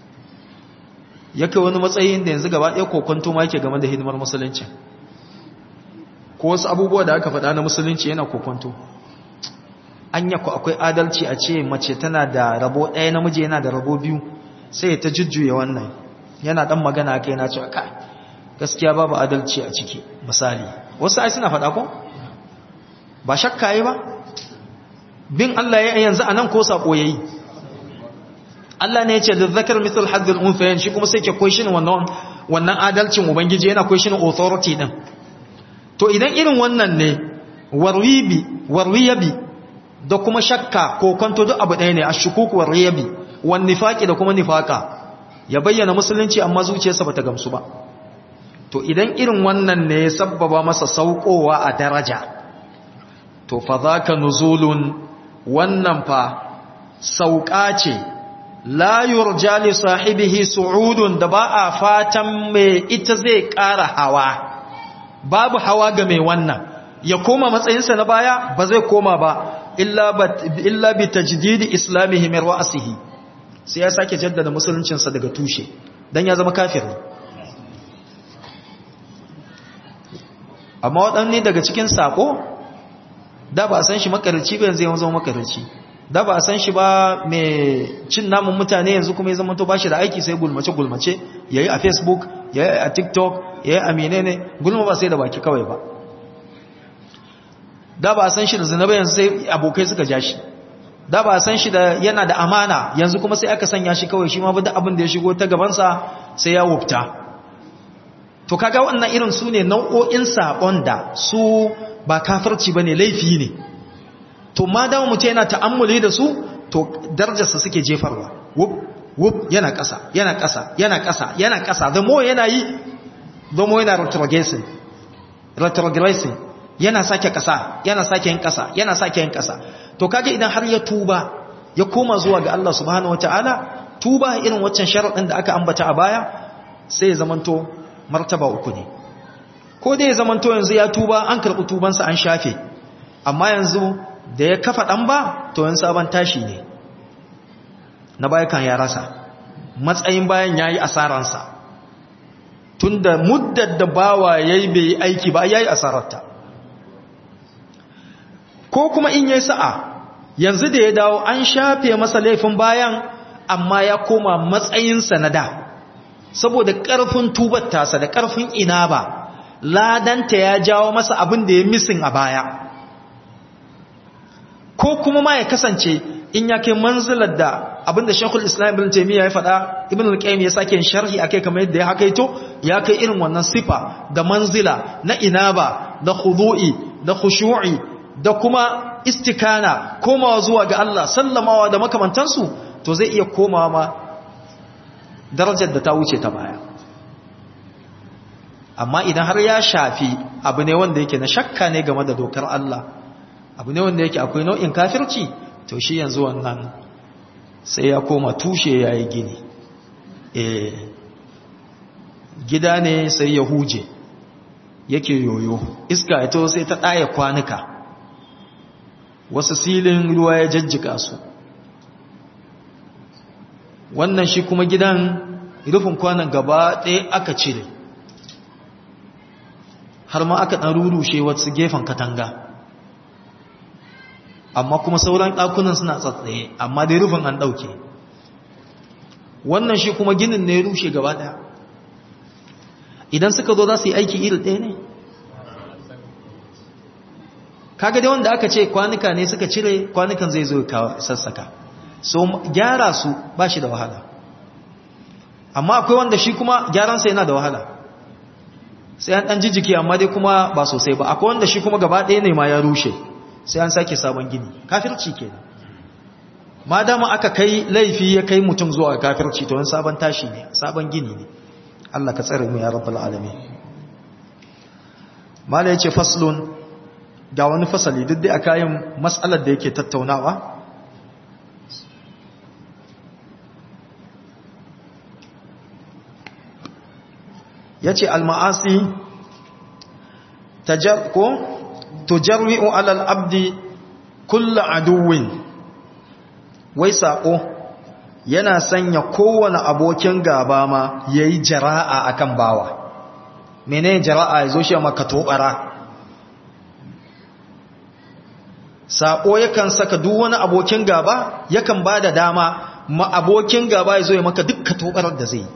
yake wani matsayin da yanzu gaba ɗaya kokonto ma yake game da hidimar musulunci ko wasu abubuwa da aka faɗa na musulunci yana kokonto anya ko akwai adalci a ce mace tana da rabo ɗaya namiji yana da rabo biyu sai ta jujjuya wannan yana dan magana kai na cewa kai gaskiya babu adalci a ciki misali wasu ai suna faɗa ko ba shakka yi ba bin Allah ya yanzu anan ko sako yayi Allah ne ya ce lizzakar mithl haddul unsayayn shi kuma sai ke question wannan adalcin ubangiji yana question authority din to idan irin wannan ne warwiyabi da kuma shakka ko kwanto duk abu ɗaya ne ashkuku warwiyabi wan nifaqi da kuma nifaka ya bayyana musulunci amma zuciyarsa bata gamsu ba to idan irin wannan ne ya sabbaba masa saukowa a daraja to fa zaka nuzulun wannan fa sauka ce la yurja li sahibihi su'udun da ba a fatan mai ita zai ƙara hawa babu hawa ga mai wannan ya koma matsayinsa na baya ba zai koma ba illa bi tajdidi islamihi min ra'sihi sai ya sake jaddada musuluncinsa daga tushe dan ya zama kafiri amma waɗanne daga cikin sako da ba a san shi makarci ba yanzu ya zama makarci da ba a san shi ba mai cin namun mutane yanzu kuma ya zama to bashi da aiki sai gulmace yayi a Facebook yayi a TikTok yayi a menene gulma ba sai da baki kawai ba da ba a san shi da zina ba yanzu sai abokai suka ja shi da ba a san shi da yana da amana yanzu kuma sai aka sanya shi kawai shi ma ba da abin da ya shigo ta gabansa sai ya wufta to kaga wannan irin su ne nau'o'in sabon da su ba kafirci bane laifi ne to ma dawo mutum yana ta'ammuli da su to darajarsa suke jefarwa wuf yana ƙasa yana ƙasa yana ƙasa yana ƙasa the more yana yi the more yana retrogressing yana sake ƙasa yana sake yin ƙasa yana sake yin ƙasa. To kaga idan har ya tuba ya koma zuwa ga Allah subhanahu wataala, tuba irin waccan sharadin da aka ambata a baya, sai ya zamanto martaba uku ne. Ko dai ya zamanto yanzu ya tuba an karɓi tubansa an shafe, amma yanzu da ya kafa ɗan ba to yanzu sabon tashi ne, na baya kan ya rasa matsayin bayan ya yi asaransa, tun da muddar da bawa ya yi bai yi aiki ba ya yi asararta. Ko kuma in yi sa'a yanzu da ya dawo an shafe masa laifin bayan, amma ya koma matsayinsa na da, saboda ƙarfin tubar tasa da ƙarfin ina ba ladanta ya jawo masa abin da ya misin a baya. Ko kuma ma ya kasance in ya kai manzilar da abin da Sheikhul Islam Ibn Taymiyyah ya faɗa, Ibn al-Qayyim ya sake sharhi akai kamar yadda ya hakaito, ya kai irin wannan sifa da manzila na inaba da khudu'i da khushu'i da kuma istikana, komawa zuwa ga Allah, sallamawa da makamantansu, to zai iya komawa ma darajar da ta wuce ta baya. Amma idan har ya shafi abu ne wanda yake na shakka ne game da dokar Allah, abu ne wanda yake akwai nau'in kafirci, to shi yanzu wannan sai ya koma tushe ya yi gini. Gida ne sai ya huje yake yoyo, iska ya to sai ta ɗaya kwanuka, wasu silin ruwa ya jajjika su. Wannan shi kuma gidan rufin kwanan gaba ɗaya aka cire, har ma aka ɗan rurushe wasu gefen katanga, amma kuma sauran ɗakunan suna tsatsaye, amma dai rufin an ɗauke. Wannan shi kuma ginin ne rushe gaba ɗaya. Idan suka zo za su yi aiki iri ɗaya ne? Kaga dai wanda aka ce kwanuka ne suka cire, kwanukan zai zo sassaka, so gyara su ba shi da wahala. Amma akwai wanda shi kuma gyaransa yana da wahala, sai an ɗan jijjiki amma dai kuma ba sosai ba. Akwai wanda shi kuma gaba ɗaya ne ma ya rushe, sai an sake sabon gini. Kafirci ke nan. Ma dama aka kai laifi ya kai mutum zuwa kafirci, to wani sabon tashi ne, sabon gini ne. Allah ka tsare mu ya rabbal alamin. Mala yace faslun, ga wani fasali duk dai a kayan mas'alar da yake tattaunawa. Yace al-ma'asi tujarri'u 'ala al-'abdi kullu 'aduwwin. Wai sako yana sanya kowane abokin gaba ma yayi jara'a akan bawa. Menene jara'a? Yazo shi maka tobara. Sako yakan saka duk wani abokin gaba, yakan bada dama ma abokin gaba yazo ya maka dukkan tobarar da zai yi.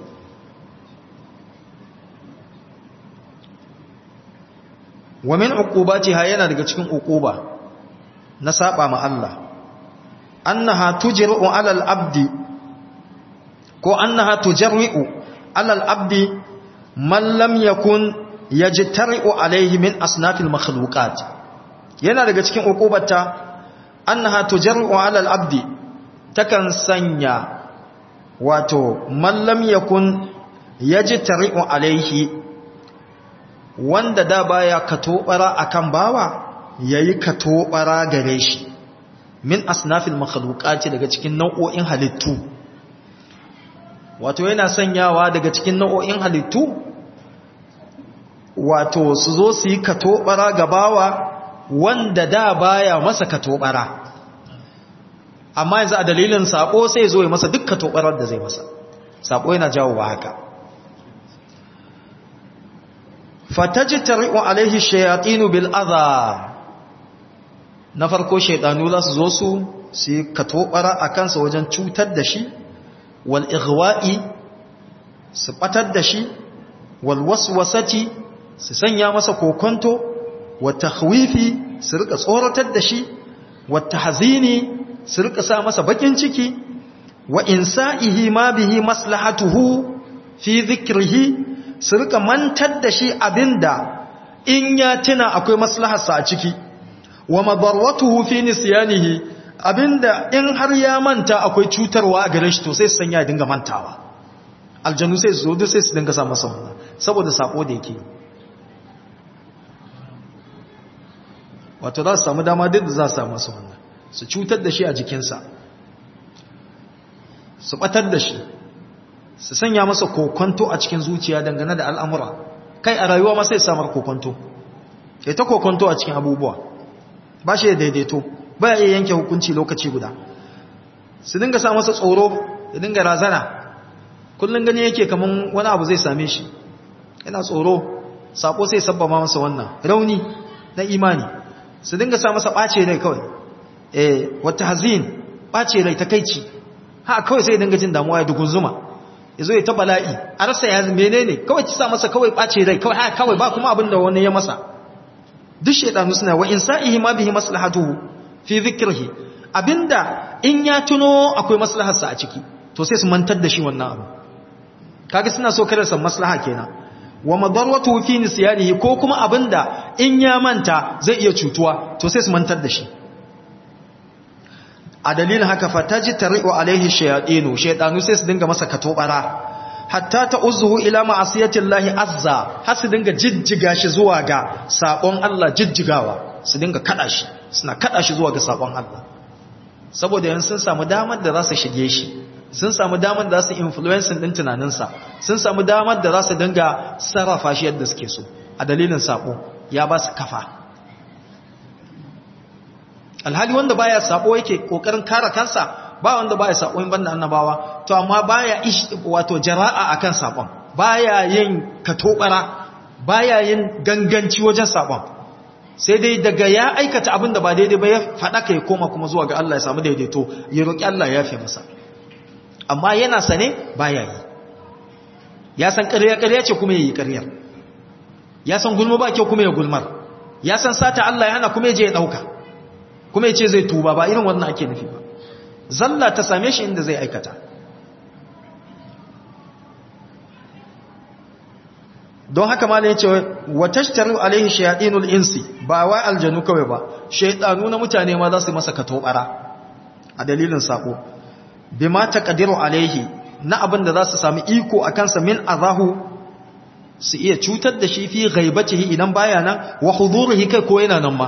Wa min uqubatiha, yana daga cikin uquba na saba ma Allah, annaha tujri'u 'ala al-'abdi ko annaha tujarri'u 'ala al-'abdi man lam yakun yajtari'u alayhi min asnafil makhluqat. Yana daga cikin uqubarta annaha tujarri'u 'ala al-'abdi, takan sanya wato man lam yakun yajtari'u alayhi, wanda da baya katobara akan bawa yayi katobara gare shi, min asnafil makhluqati, daga cikin nau'o'in halittu. Wato yana sanyawa daga cikin nau'o'in halittu, wato su zo su yi katobara ga bawa wanda da baya masa katobara, amma yanzu a dalilin sako sai zo ya masa duk katobarar da zai masa. Sako yana jawo wa haka. fatajtari'u alaihi shayatinu bil adha. Na farko shaydanu za su zo su katobara akan sa wajen cutar da shi, wal ighwa'i su batar da shi, wal waswasati su sanya masa kokonto, wat takhwifi su rika tsoratar da shi, wat tahzini su rika sa masa bakin ciki, wa insa'ihi ma bihi maslahatuhu fi dhikrihi, su rika mantar da shi abinda in ya tuna akwai maslaharsa a ciki, wa madarwatuhu fi nisyanihi, abinda in har ya manta akwai cutarwa a gare shi to sai su sanya ya dinga mantawa aljanu sai su zo duk sai su dinga sa masa wannan saboda sako da yake wato za su samu dama duk da za su samu masa wannan su cutar da shi a jikinsa su batar da shi su sanya masa kokonto a cikin zuciya dangane da al'amura kai a rayuwa ma sai samar kokonto ya ta kokonto a cikin abubuwa ba shi da daidaito ba ya iya yanke hukunci lokaci guda su dinga sa masa tsoro ya dinga razana kullum gani yake kaman wani abu zai same shi yana tsoro sako sai sabbama masa wannan rauni na imani su dinga sa masa ɓace rai kawai wata hazin ɓace rai takaici ha kawai sai dinga jin damuwa ya dugunzuma ya zo ya ta bala'i a rasa ya menene kawai ci sa masa kawai ɓace rai kawai ha kawai ba kuma abin da wani ya masa duk shaidanu suna wa insa'ihi ma bihi maslahatuhu fi dhikrihi abinda in ya tuno akwai maslaharsa a ciki to sai su mantar da shi wannan abu kaga suna so kare san maslaha kenan wa madarratu fi nisyanihi ko kuma abinda in ya manta zai iya cutuwa to sai su mantar da shi a dalilin haka fataji tari'u alaihi shayatinu shaydanu sai su dinga masa katobara hatta ta'uzuhu ila ma'asiyatillahi azza har su dinga jijjiga shi zuwa ga sabon Allah jijjigawa su dinga kada shi suna kada shi zuwa ga sabon Allah saboda yan sun samu damar da za su shige shi sun samu damar da za su influencing din tunaninsa sun samu damar da za su dinga sarrafa shi yadda suke so a dalilin sabo ya ba su kafa alhali wanda baya sabo yake kokarin kare kansa ba wanda baya sabo in banda annabawa to amma baya wato jara'a akan sabon baya yin katobara baya yin ganganci wajen sabon sai dai daga ya aikata abin da ba daidai ba ya fada kai koma kuma zuwa ga Allah ya samu daidaito ya roki Allah ya yafe masa amma yana sane baya yi ya san ƙarya ce kuma yayi ƙaryar ya san gulma ba kyau kuma ya gulmar ya san sata Allah ya hana kuma ya je ya dauka kuma ya ce zai tuba ba irin wannan ake nufi ba zalla ta same shi inda zai aikata don haka ma ya ce wa tashtaru alaihi shayatinul insi ba wa aljanu kawai ba shaytanu na mutane ma za su masa katobara a dalilin sako bima taqdiru alaihi na abin da za su sami iko a kansa min azahu su iya cutar da shi fi ghaibatihi idan baya nan wa hudurihi kai ko yana nan ma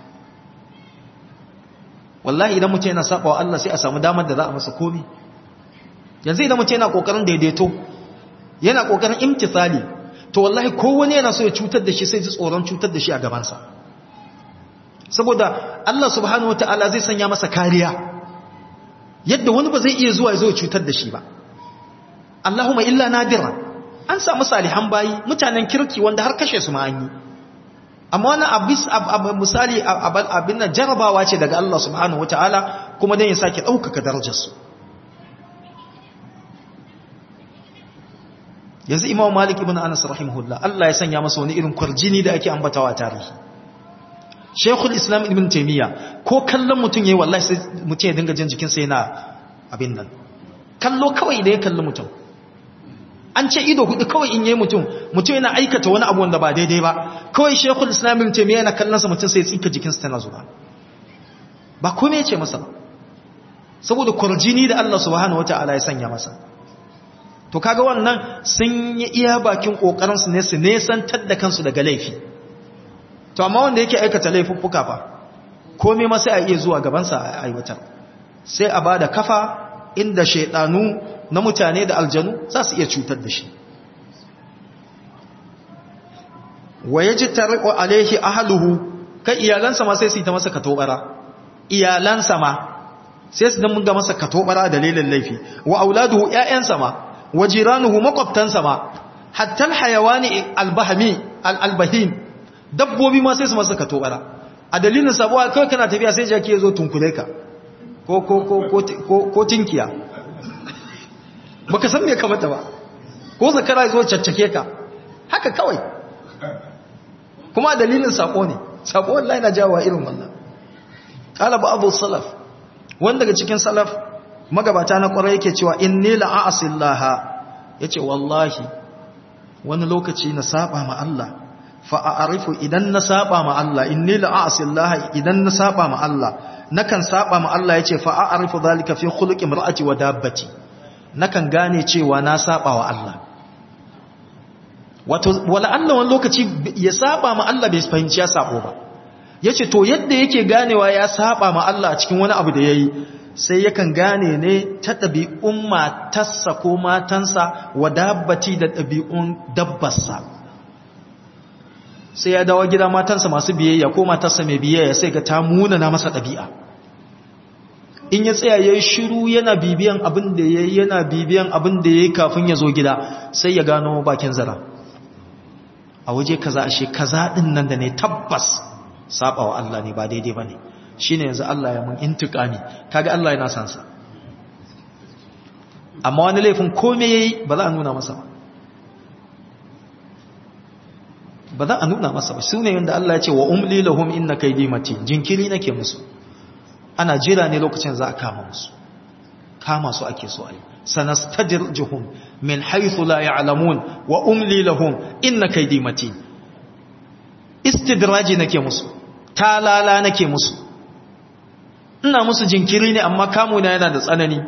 wallahi idan mutum yana saba wa Allah sai a samu damar da za a masa komai yanzu idan mutum yana kokarin daidaito yana kokarin imtithali to wallahi kowane yana so ya cutar da shi sai ji tsoron cutar da shi a gabansa saboda Allah subhanahu wataala zai sanya masa kariya yadda wani ba zai iya zuwa ya zo ya cutar da shi ba Allahumma illa nadira an samu salihan bayi mutanen kirki wanda har kashe su ma an yi amma wani misali abin nan jarabawa ce daga Allah subhanahu wataala kuma dan ya sake ɗaukaka darajarsu yanzu Imam Malik ibn Anas rahimahullah Allah ya sanya masa wani irin kwarjini da ake ambatawa a tarihi Sheikhul Islam Ibn Taymiyyah ko kallon mutum yayi wallahi sai mutum ya dinga jin jikinsa yana abin nan kallo kawai da ya kalli mutum an ce ido hudu kawai in yayi mutum yana aikata wani abu wanda ba daidai ba kawai Sheikhul Islam Ibn Taymiyyah yana kallon sa mutum sai ya tsika jikinsa tana zuba ba komai ya ce masa ba saboda kwarjini da Allah subhanahu wataala ya sanya masa to kaga wannan sun yi iya bakin kokarin su ne su nesantar da kansu daga laifi to amma wanda yake aikata laifuffuka fa komai ma sai a iya zuwa gaban sa a aiwatar sai a bada kafa inda shaydanu na mutane da aljanu za su iya cutar da shi wa yajtari'u alaihi ahluhu kai iyalansa ma sai su yi ta masa katobara iyalansa ma sai su dan mun ga masa katobara dalilin laifi wa auladuhu ƴaƴansa ma wajiranuhu makwabtansa ma hatta alhayawani albahim dabbobi ma sai su masa katobara a dalilin sabuwa kai kana tafiya sai jaki yazo tunkule ka ko tinkiya baka san me kamata ba ko zakara yazo caccake ka haka kawai kuma a dalilin sako ne sako wallahi na jawo irin wannan qala ba'dhu salaf wanda daga cikin salaf magabata na kwarai yake cewa inni la'asillaha yace wallahi wani lokaci na saba ma Allah fa a'rifu idan na saba ma Allah inni la'asi Allah idan na saba ma Allah nakan saba ma Allah yace fa a'rifu zalika fi khuluqi imra'ati wa dabbati nakan gane cewa na saba wa Allah wato wala Allah wani lokaci ya saba ma Allah bai fahimci ya sabo ba yace to yadda yake ganewa ya saba ma Allah a cikin wani abu da yayi sai yakan gane ne ta ɗabi'un matarsa ko matansa wa dabbati da ɗabi'un dabbarsa sai ya dawo gida matansa masu biyayya ko matarsa mai biyayya sai ga ta muna na masa ɗabi'a in ya tsaya ya yi shiru yana bibiyan abin da ya yi yana bibiyan abin da ya yi kafin ya zo gida sai ya gano bakin zara a waje kaza ashe kaza ɗin nan da ne tabbas saba wa Allah ne ba daidai ba ne shi ne yanzu Allah ya mun intiƙami kaga Allah yana san sa amma wani laifin kome ya yi ba za a nuna masa ba za a nuna masa ba su ne yadda Allah ya ce wa umli lahum inna kaydi matin jinkiri nake musu ana jira ne lokacin za a kama musu kama su ake so ai sanastadrijuhum min haythu la ya'lamun wa umli lahum inna kaydi matin istidraji nake musu talala nake musu ina musu jinkiri ne amma kamuna yana da tsanani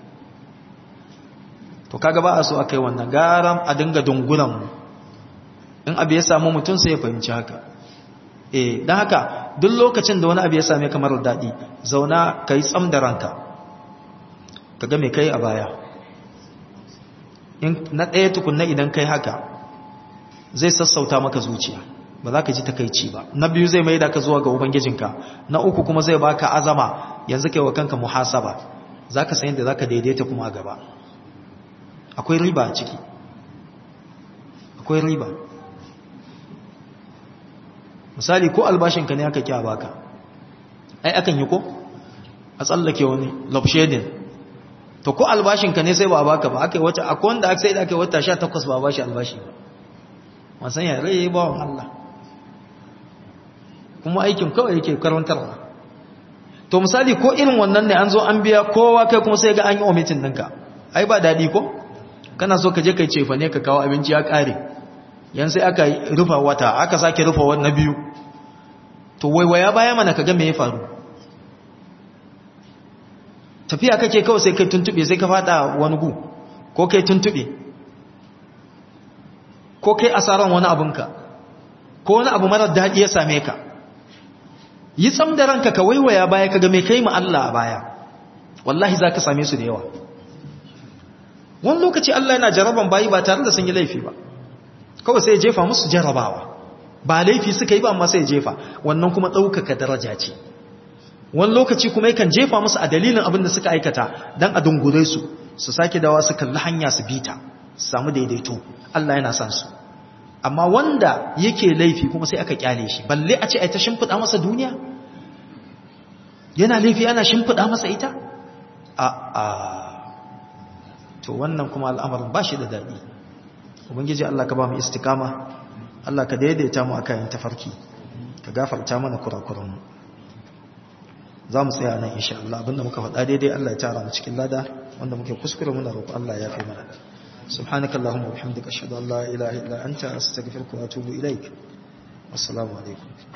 to kaga ba a so akai wannan garam a dinga dungulan mu in abu ya samu mutum sai ya fahimci haka dan haka duk lokacin da wani abu ya same kamar daɗi zauna kai tsam da ranka kaga me kai a baya in na ɗaya tukunna idan kai haka zai sassauta maka zuciya ba za ka ji takaici ba na biyu zai maida ka zuwa ga ubangijinka na uku kuma zai baka azama yanzu kai wa kanka muhasaba za ka san yadda za ka daidaita kuma a gaba akwai riba a ciki akwai riba misali ko albashinka ne aka kya baka ai akan yi ko a tsallake wani lobshedin to ko albashinka ne sai ba baka ba aka yi wata akwai wanda aka sai da aka yi wata 18 ba bashi albashi ba wasan ya rai ba wa Allah kuma aikin kawai yake karantarwa to misali ko irin wannan ne an zo an biya kowa kai kuma sai ga an yi omitin ɗinka ai ba daɗi ko kana so ka je kai cefa ne ka kawo abinci ya ƙare yan sai aka rufa wata aka sake rufa wani na biyu to waiwaya baya mana ka ga me ya faru tafiya kake kawai sai kai tuntube sai ka fada wani gu ko kai tuntube ko kai asaran wani abunka ko wani abu marar daɗi ya same ka yi tsam da ranka ka waiwaya baya kaga mai kai ma Allah a baya wallahi za ka same su da yawa wani lokaci Allah yana jaraban bayi ba tare da sun yi laifi ba kawai sai ya jefa musu jarabawa ba laifi suka yi ba amma sai ya jefa wannan kuma ɗaukaka daraja ce wani lokaci kuma yakan jefa musu a dalilin abin da suka aikata don a dungure su su sake dawa su kalli hanya su bita su samu daidaito Allah yana san su amma wanda yake laifi kuma sai aka kyale shi balle a ce ai ta shimfida masa duniya yana laifi ana shimfida masa ita to wannan kuma al'amarin ba shi da daɗi ubangiji Allah ka ba mu istikama Allah ka daidaita mu akan tafarki ka gafarta mana kurakuran mu za mu tsaya nan insha Allah abinda muka faɗa daidai Allah ya tara mu cikin lada wanda muke kuskure muna roƙo Allah ya fi mana سبحانك اللهم وبحمدك أشهد أن لا إله إلا أنت أستغفرك وأتوب إليك والسلام عليكم